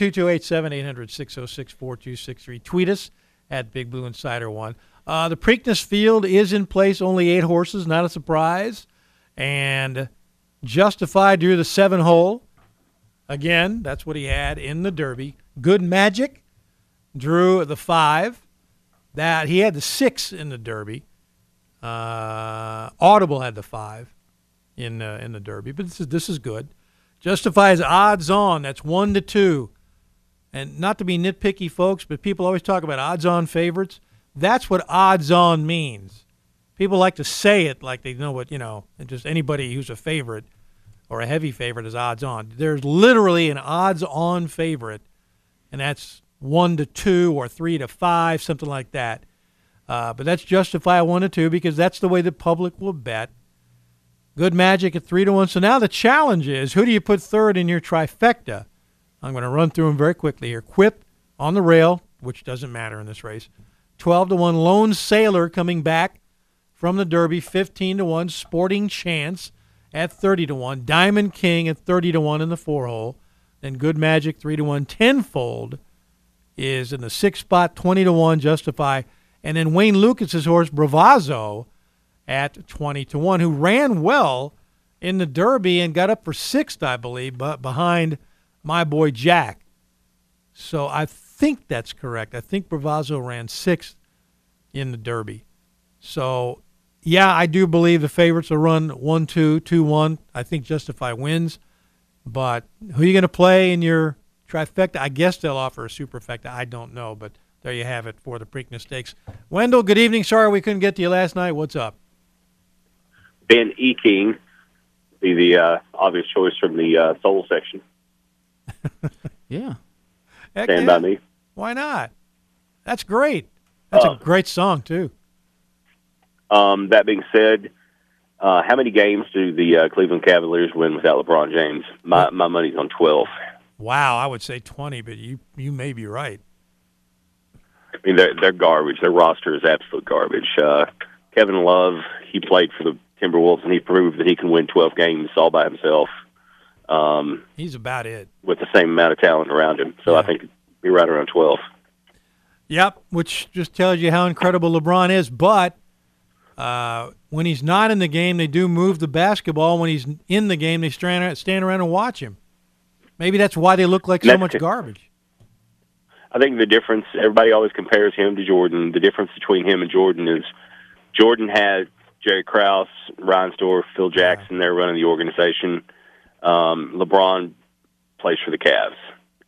280-2287-800-606-4263. Tweet us at Big Blue Insider 1. The Preakness field is in place. Only 8 horses. Not a surprise. And Justified drew the 7-hole. Again, that's what he had in the Derby. Good Magic drew the 5. That he had the 6 in the Derby. Audible had the 5 in the Derby. But this is good. Justifies odds on. That's 1-2. And not to be nitpicky, folks, but people always talk about odds on favorites. That's what odds on means. People like to say it like they know what, and just anybody who's a favorite or a heavy favorite is odds on. There's literally an odds on favorite, and that's 1-2 or 3-5, something like that. But that's Justify 1-2 because that's the way the public will bet. Good Magic at 3-1. So now the challenge is, who do you put third in your trifecta? I'm going to run through them very quickly here. Quip on the rail, which doesn't matter in this race. 12-1. Lone Sailor coming back from the Derby, 15-1. Sporting Chance at 30-1. Diamond King at 30-1 in the 4-hole. Then Good Magic 3-1. Tenfold is in the 6th spot, 20-1. Justify. And then Wayne Lucas's horse Bravazzo at 20-1, who ran well in the Derby and got up for 6th, I believe, but behind my boy Jack. So I think that's correct. I think Bravazzo ran 6th in the Derby. So, yeah, I do believe the favorites will run 1-2, 2-1. I think Justify wins. But who are you going to play in your trifecta? I guess they'll offer a superfecta. I don't know, but there you have it for the Preakness Stakes. Wendell, good evening. Sorry we couldn't get to you last night. What's up? Ben E. King be the obvious choice from the soul section. Yeah. Heck Stand yeah. by me. Why not? That's great. That's a great song, too. That being said, how many games do the Cleveland Cavaliers win without LeBron James? My money's on 12. Wow, I would say 20, but you may be right. I mean, they're garbage. Their roster is absolute garbage. Kevin Love, he played for the Timberwolves, and he proved that he can win 12 games all by himself. He's about it. With the same amount of talent around him. So I think he'd be right around 12. Yep, which just tells you how incredible LeBron is. But when he's not in the game, they do move the basketball. When he's in the game, they stand around and watch him. Maybe that's why they look like so much garbage. I think the difference, everybody always compares him to Jordan. The difference between him and Jordan is Jordan had Jerry Krause, Reinsdorf, Phil Jackson there running the organization. LeBron plays for the Cavs.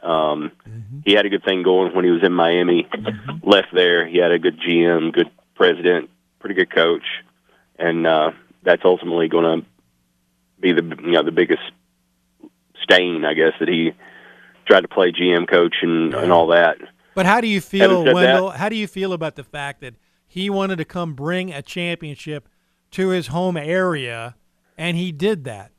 He had a good thing going when he was in Miami. Left there, he had a good GM, good president, pretty good coach, and that's ultimately going to be the biggest stain, I guess, that he tried to play GM coach and all that. But how do you feel, Wendell? How do you feel about the fact that he wanted to come bring a championship to his home area, and he did that?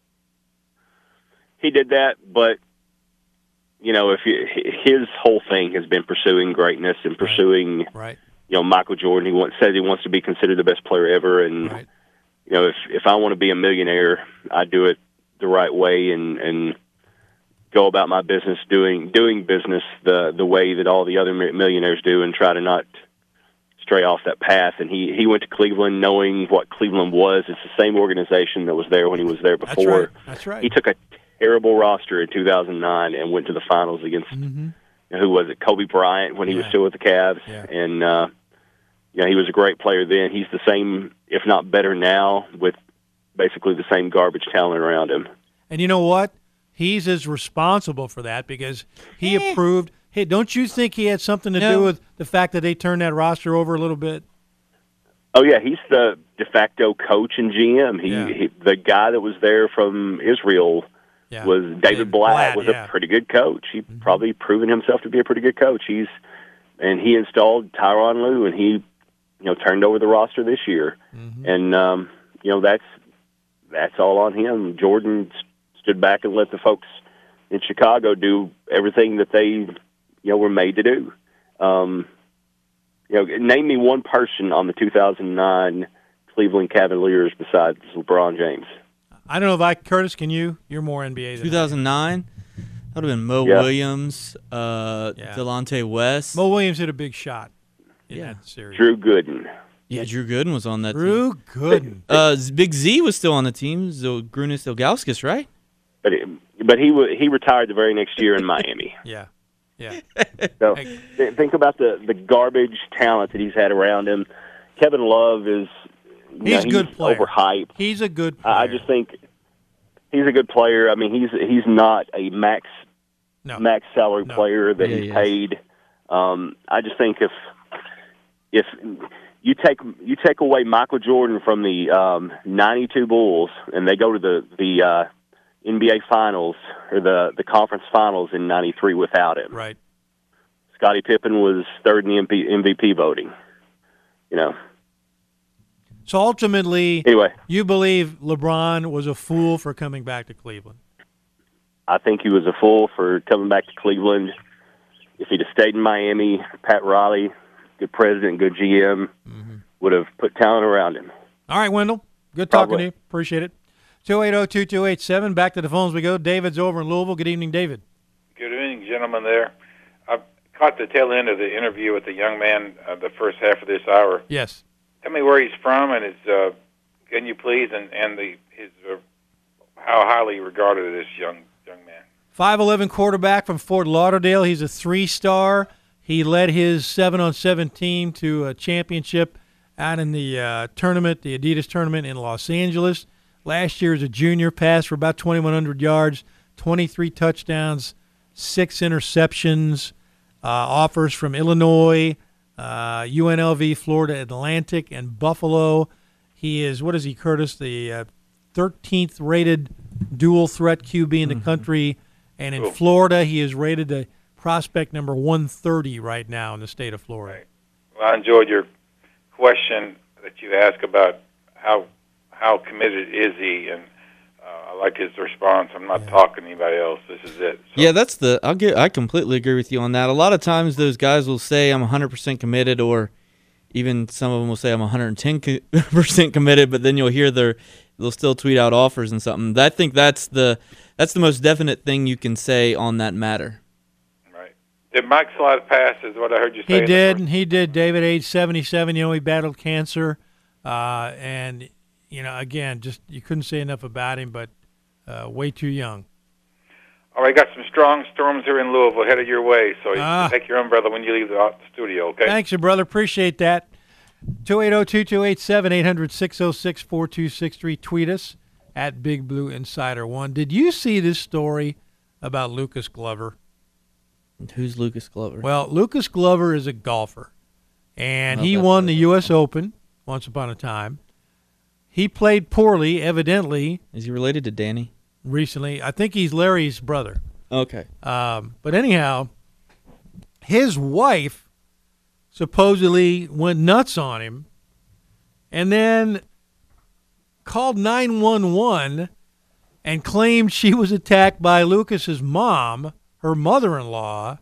He did that, but if his whole thing has been pursuing greatness and pursuing, Michael Jordan. He says he wants to be considered the best player ever, and if I want to be a millionaire, I do it the right way and go about my business doing business the way that all the other millionaires do, and try to not stray off that path. And he went to Cleveland knowing what Cleveland was. It's the same organization that was there when he was there before. That's right. He took a terrible roster in 2009 and went to the finals against who was it? Kobe Bryant when he was still with the Cavs. Yeah. And he was a great player then. He's the same, if not better now, with basically the same garbage talent around him. And you know what? He's as responsible for that because he approved. Hey, don't you think he had something to do with the fact that they turned that roster over a little bit? Oh yeah, he's the de facto coach and GM. He the guy that was there from Israel was David Blatt. Was a pretty good coach. He probably proven himself to be a pretty good coach. He installed Tyronn Lue, and he turned over the roster this year. And that's all on him. Jordan stood back and let the folks in Chicago do everything that they were made to do. Name me one person on the 2009 Cleveland Cavaliers besides LeBron James. I don't know if Curtis, can you? You're more NBA than 2009? That would have been Mo Williams, Delonte West. Mo Williams hit a big shot in that series. Drew Gooden. Yeah, Drew Gooden was on that team. Drew Gooden. Big Z was still on the team, Zydrunas Ilgauskas, right? But he retired the very next year in Miami. Yeah. So think about the garbage talent that he's had around him. Kevin Love is he's a good player. Overhyped. He's a good player. I just think he's a good player. I mean, he's not a max salary player that he's paid. I just think if you take away Michael Jordan from the '92 Bulls and they go to the NBA Finals or the conference finals in '93 without him. Right. Scottie Pippen was third in the MVP voting. So ultimately, anyway, you believe LeBron was a fool for coming back to Cleveland? I think he was a fool for coming back to Cleveland. If he'd have stayed in Miami, Pat Riley, good president, good GM, would have put talent around him. All right, Wendell. Good talking to you. Appreciate it. 280-2287. Back to the phones we go. David's over in Louisville. Good evening, David. Good evening, gentlemen there. I caught the tail end of the interview with the young man the first half of this hour. Yes. Tell me where he's from and his, can you please, and his how highly regarded this young man. 5'11" quarterback from Fort Lauderdale. He's a 3-star. He led his 7-on-7 team to a championship out in the tournament, the Adidas tournament in Los Angeles. Last year as a junior, passed for about 2,100 yards, 23 touchdowns, 6 interceptions, offers from Illinois, UNLV, Florida Atlantic, and Buffalo. He is, what is he, Curtis, the 13th rated dual threat QB in the country. And in Florida, he is rated the prospect number 130 right now in the state of Florida. Right. Well, I enjoyed your question that you asked about how committed is he, and I like his response. I'm not talking to anybody else. This is it. So. Yeah, I completely agree with you on that. A lot of times those guys will say I'm 100% committed, or even some of them will say I'm 110% committed, but then you'll hear they'll still tweet out offers and something. I think that's the most definite thing you can say on that matter. Right. Did Mike slide pass is what I heard you say. He did, David, age 77. He battled cancer, and again, just you couldn't say enough about him, but way too young. All right, got some strong storms here in Louisville headed your way, so you take your umbrella when you leave the studio, okay? Thanks, brother. Appreciate that. 280-2287, 800-606-4263. Tweet us at Big Blue Insider 1. Did you see this story about Lucas Glover? Who's Lucas Glover? Well, Lucas Glover is a golfer, and he won the U.S. Open once upon a time. He played poorly, evidently. Is he related to Danny? Recently. I think he's Larry's brother. Okay. But anyhow, his wife supposedly went nuts on him and then called 911 and claimed she was attacked by Lucas's mom, her mother-in-law.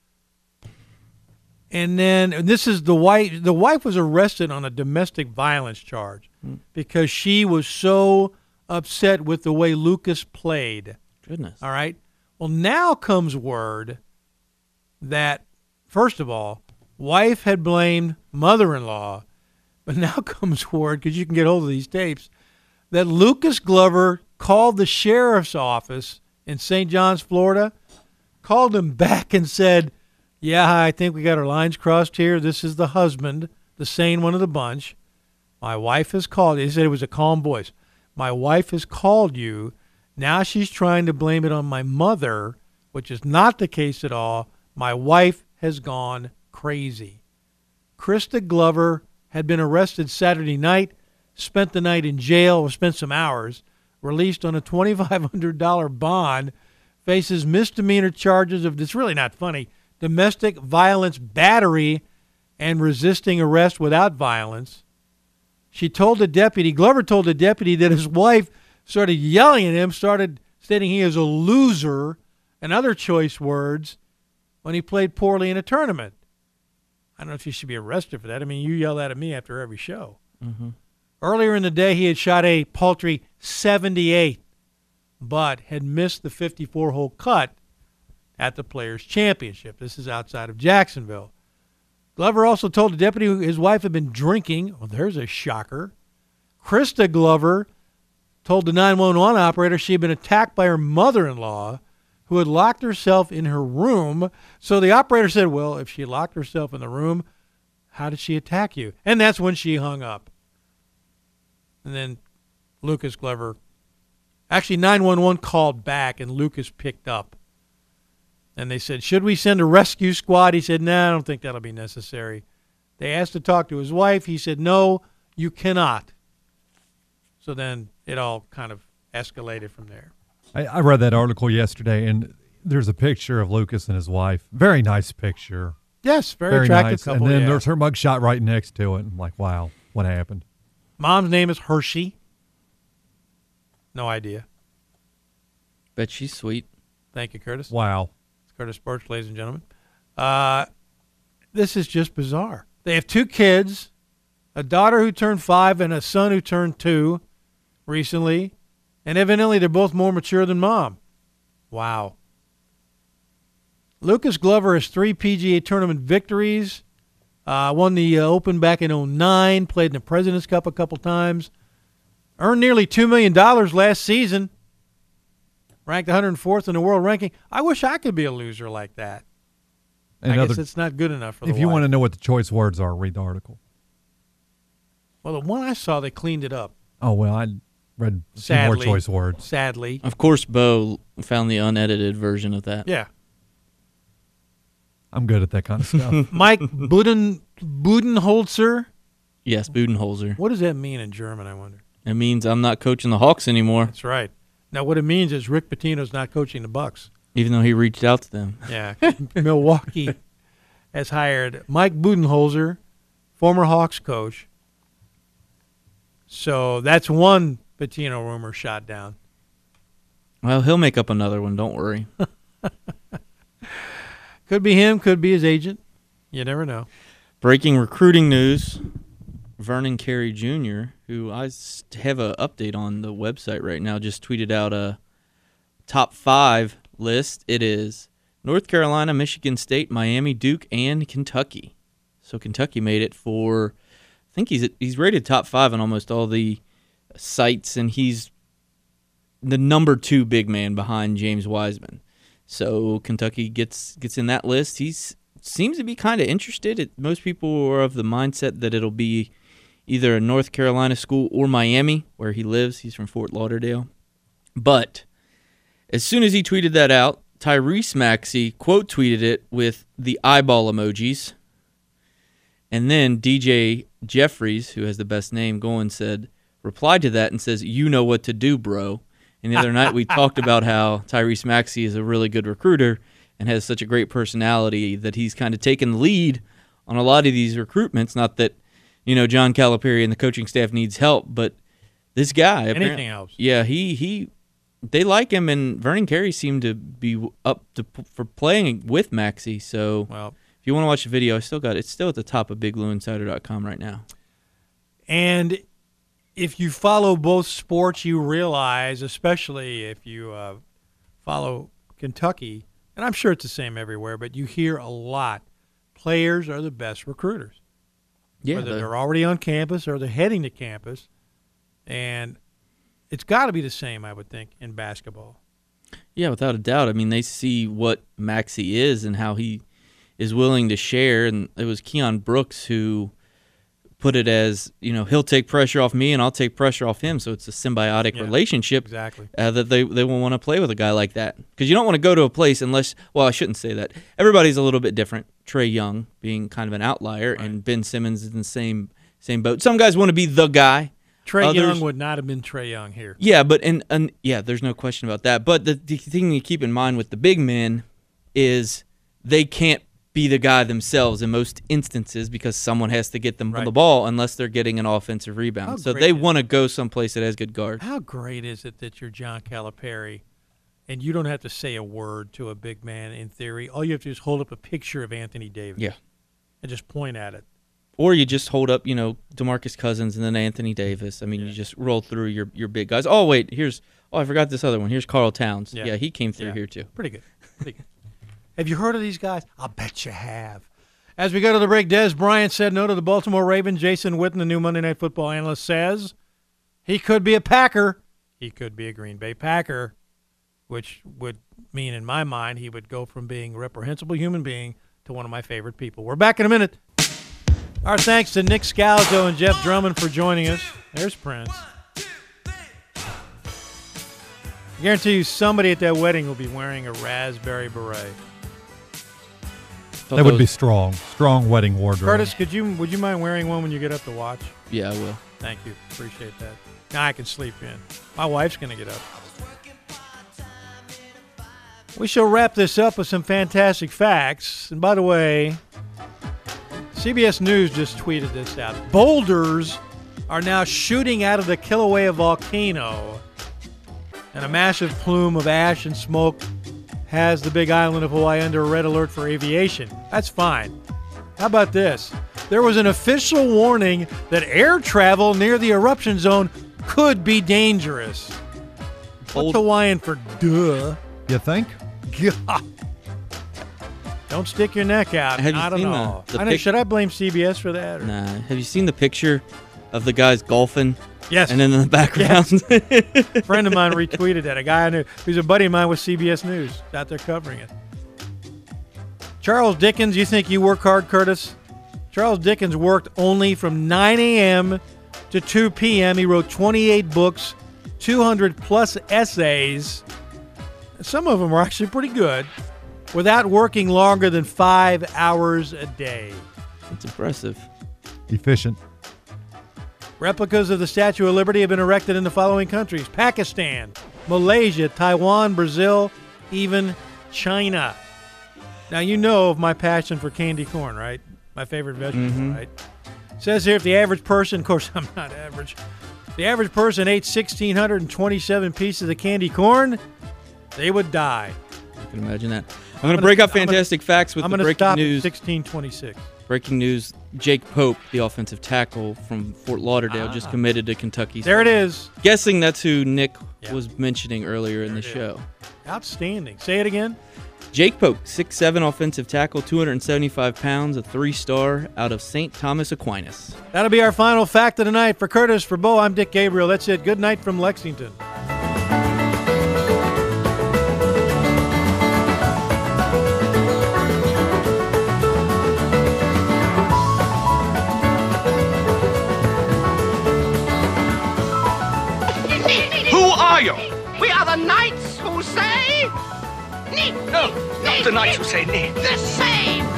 And then this is the wife. The wife was arrested on a domestic violence charge because she was so upset with the way Lucas played. Goodness. All right. Well, now comes word that, first of all, Wife had blamed mother-in-law, but now comes word, because you can get hold of these tapes, that Lucas Glover called the sheriff's office in St. John's, Florida, called him back and said, yeah, I think we got our lines crossed here. This is the husband, the sane one of the bunch. My wife has called you. He said it was a calm voice. My wife has called you. Now she's trying to blame it on my mother, which is not the case at all. My wife has gone crazy. Krista Glover had been arrested Saturday night, spent the night in jail, or spent some hours, released on a $2,500 bond, faces misdemeanor charges of, it's really not funny, domestic violence battery and resisting arrest without violence. Glover told the deputy that his wife started yelling at him, started stating he is a loser and other choice words when he played poorly in a tournament. I don't know if he should be arrested for that. I mean, you yell that at me after every show. Mm-hmm. Earlier in the day, he had shot a paltry 78, but had missed the 54-hole cut at the Players' Championship. This is outside of Jacksonville. Glover also told the deputy his wife had been drinking. Well, there's a shocker. Krista Glover told the 911 operator she had been attacked by her mother-in-law, who had locked herself in her room. So the operator said, well, if she locked herself in the room, how did she attack you? And that's when she hung up. And then Lucas Glover, actually 911 called back and Lucas picked up. And they said, should we send a rescue squad? He said, no, I don't think that'll be necessary. They asked to talk to his wife. He said, no, you cannot. So then it all kind of escalated from there. I read that article yesterday, and there's a picture of Lucas and his wife. Very nice picture. Yes, very attractive nice. couple. And then yeah. there's her mugshot right next to it. I'm like, wow, what happened? Mom's name is Hershey. No idea. Bet she's sweet. Thank you, Curtis. Wow. It's Curtis Birch, ladies and gentlemen. This is just bizarre. They have two kids, a daughter who turned 5 and a son who turned 2 recently, and evidently they're both more mature than Mom. Wow. Lucas Glover has 3 PGA Tournament victories. Won the Open back in 2009, played in the President's Cup a couple times. Earned nearly $2 million last season. Ranked 104th in the world ranking. I wish I could be a loser like that. I guess it's not good enough for the If you wife. want to know what the choice words are, read the article. Well, the one I saw, they cleaned it up. Oh, well, I read a few more choice words. Sadly. Of course, Bo found the unedited version of that. Yeah. I'm good at that kind of stuff. Mike Budenholzer. Yes, Budenholzer. What does that mean in German, I wonder? It means I'm not coaching the Hawks anymore. That's right. Now, what it means is Rick Pitino's not coaching the Bucks. Even though he reached out to them. Yeah. Milwaukee has hired Mike Budenholzer, former Hawks coach. So that's one Pitino rumor shot down. Well, he'll make up another one. Don't worry. Could be him, could be his agent. You never know. Breaking recruiting news. Vernon Carey Jr., who I have an update on the website right now, just tweeted out a top 5 list. It is North Carolina, Michigan State, Miami, Duke, and Kentucky. So Kentucky made it for, I think he's rated top 5 on almost all the sites, and he's the number 2 big man behind James Wiseman. So Kentucky gets in that list. He seems to be kind of interested. Most people are of the mindset that it'll be either a North Carolina school or Miami, where he lives. He's from Fort Lauderdale. But as soon as he tweeted that out, Tyrese Maxey quote tweeted it with the eyeball emojis. And then DJ Jeffries, who has the best name going, replied to that and says, "You know what to do, bro." And the other night we talked about how Tyrese Maxey is a really good recruiter and has such a great personality that he's kind of taken the lead on a lot of these recruitments. Not that, John Calipari and the coaching staff needs help, but this guy, anything else? Yeah, they like him, and Vernon Carey seemed to be up for playing with Maxey. So, if you want to watch the video, it's still at the top of BigBlueInsider.com right now. And if you follow both sports, you realize, especially if you follow Kentucky, and I'm sure it's the same everywhere, but you hear a lot, players are the best recruiters. Yeah, Whether they're already on campus or they're heading to campus. And it's got to be the same, I would think, in basketball. Yeah, without a doubt. I mean, they see what Maxey is and how he is willing to share. And it was Keon Brooks who put it as, he'll take pressure off me and I'll take pressure off him. So it's a symbiotic relationship exactly. That they will want to play with a guy like that. Because you don't want to go to a place unless, well, I shouldn't say that. Everybody's a little bit different. Trae Young being kind of an outlier, and Ben Simmons is in the same boat. Some guys want to be the guy. Trae Young would not have been Trae Young here. Yeah, but and there's no question about that. But the thing to keep in mind with the big men is they can't be the guy themselves in most instances because someone has to get them the ball unless they're getting an offensive rebound. So they want to go someplace that has good guards. How great is it that you're John Calipari and you don't have to say a word to a big man in theory? All you have to do is hold up a picture of Anthony Davis. Yeah. And just point at it. Or you just hold up, DeMarcus Cousins and then Anthony Davis. I mean, you just roll through your big guys. Oh, wait, I forgot this other one. Here's Karl Towns. Yeah, he came through here too. Pretty good. Have you heard of these guys? I'll bet you have. As we go to the break, Des Bryant said no to the Baltimore Ravens. Jason Witten, the new Monday Night Football analyst, says he could be a Packer. He could be a Green Bay Packer, which would mean, in my mind, he would go from being a reprehensible human being to one of my favorite people. We're back in a minute. Our thanks to Nick Scalzo and Jeff Drummond for joining us. There's Prince. I guarantee you somebody at that wedding will be wearing a raspberry beret. That would be strong wedding wardrobe. Curtis, would you mind wearing one when you get up to watch? Yeah, I will. Thank you. Appreciate that. Now I can sleep in. My wife's going to get up. We shall wrap this up with some fantastic facts. And by the way, CBS News just tweeted this out. Boulders are now shooting out of the Kilauea volcano, and a massive plume of ash and smoke has the big island of Hawaii under a red alert for aviation. That's fine. How about this? There was an official warning that air travel near the eruption zone could be dangerous. What's Hawaiian for duh? You think? God. Don't stick your neck out. Have you Not seen at all. Should I blame CBS for that? Or? Nah. Have you seen the picture of the guys golfing? Yes. And then in the background. Yes. A friend of mine retweeted that. A guy I knew who's a buddy of mine with CBS News out there covering it. Charles Dickens, you think you work hard, Curtis? Charles Dickens worked only from 9 a.m. to 2 p.m. He wrote 28 books, 200-plus essays. Some of them were actually pretty good, without working longer than 5 hours a day. That's impressive. Efficient. Replicas of the Statue of Liberty have been erected in the following countries: Pakistan, Malaysia, Taiwan, Brazil, even China. Now, you know of my passion for candy corn, right? My favorite vegetable, right? It says here if the average person, of course I'm not average, the average person ate 1,627 pieces of candy corn, they would die. I can imagine that. I'm going to break up fantastic facts with the breaking news. 1626. Breaking news, Jake Pope, the offensive tackle from Fort Lauderdale, just committed to Kentucky. There it is. Guessing that's who Nick was mentioning earlier in the show. Outstanding. Say it again. Jake Pope, 6'7", offensive tackle, 275 pounds, a 3-star out of St. Thomas Aquinas. That'll be our final fact of the night. For Curtis, for Bo, I'm Dick Gabriel. That's it. Good night from Lexington. We are the knights who say... No, not the knights who say nay. The same.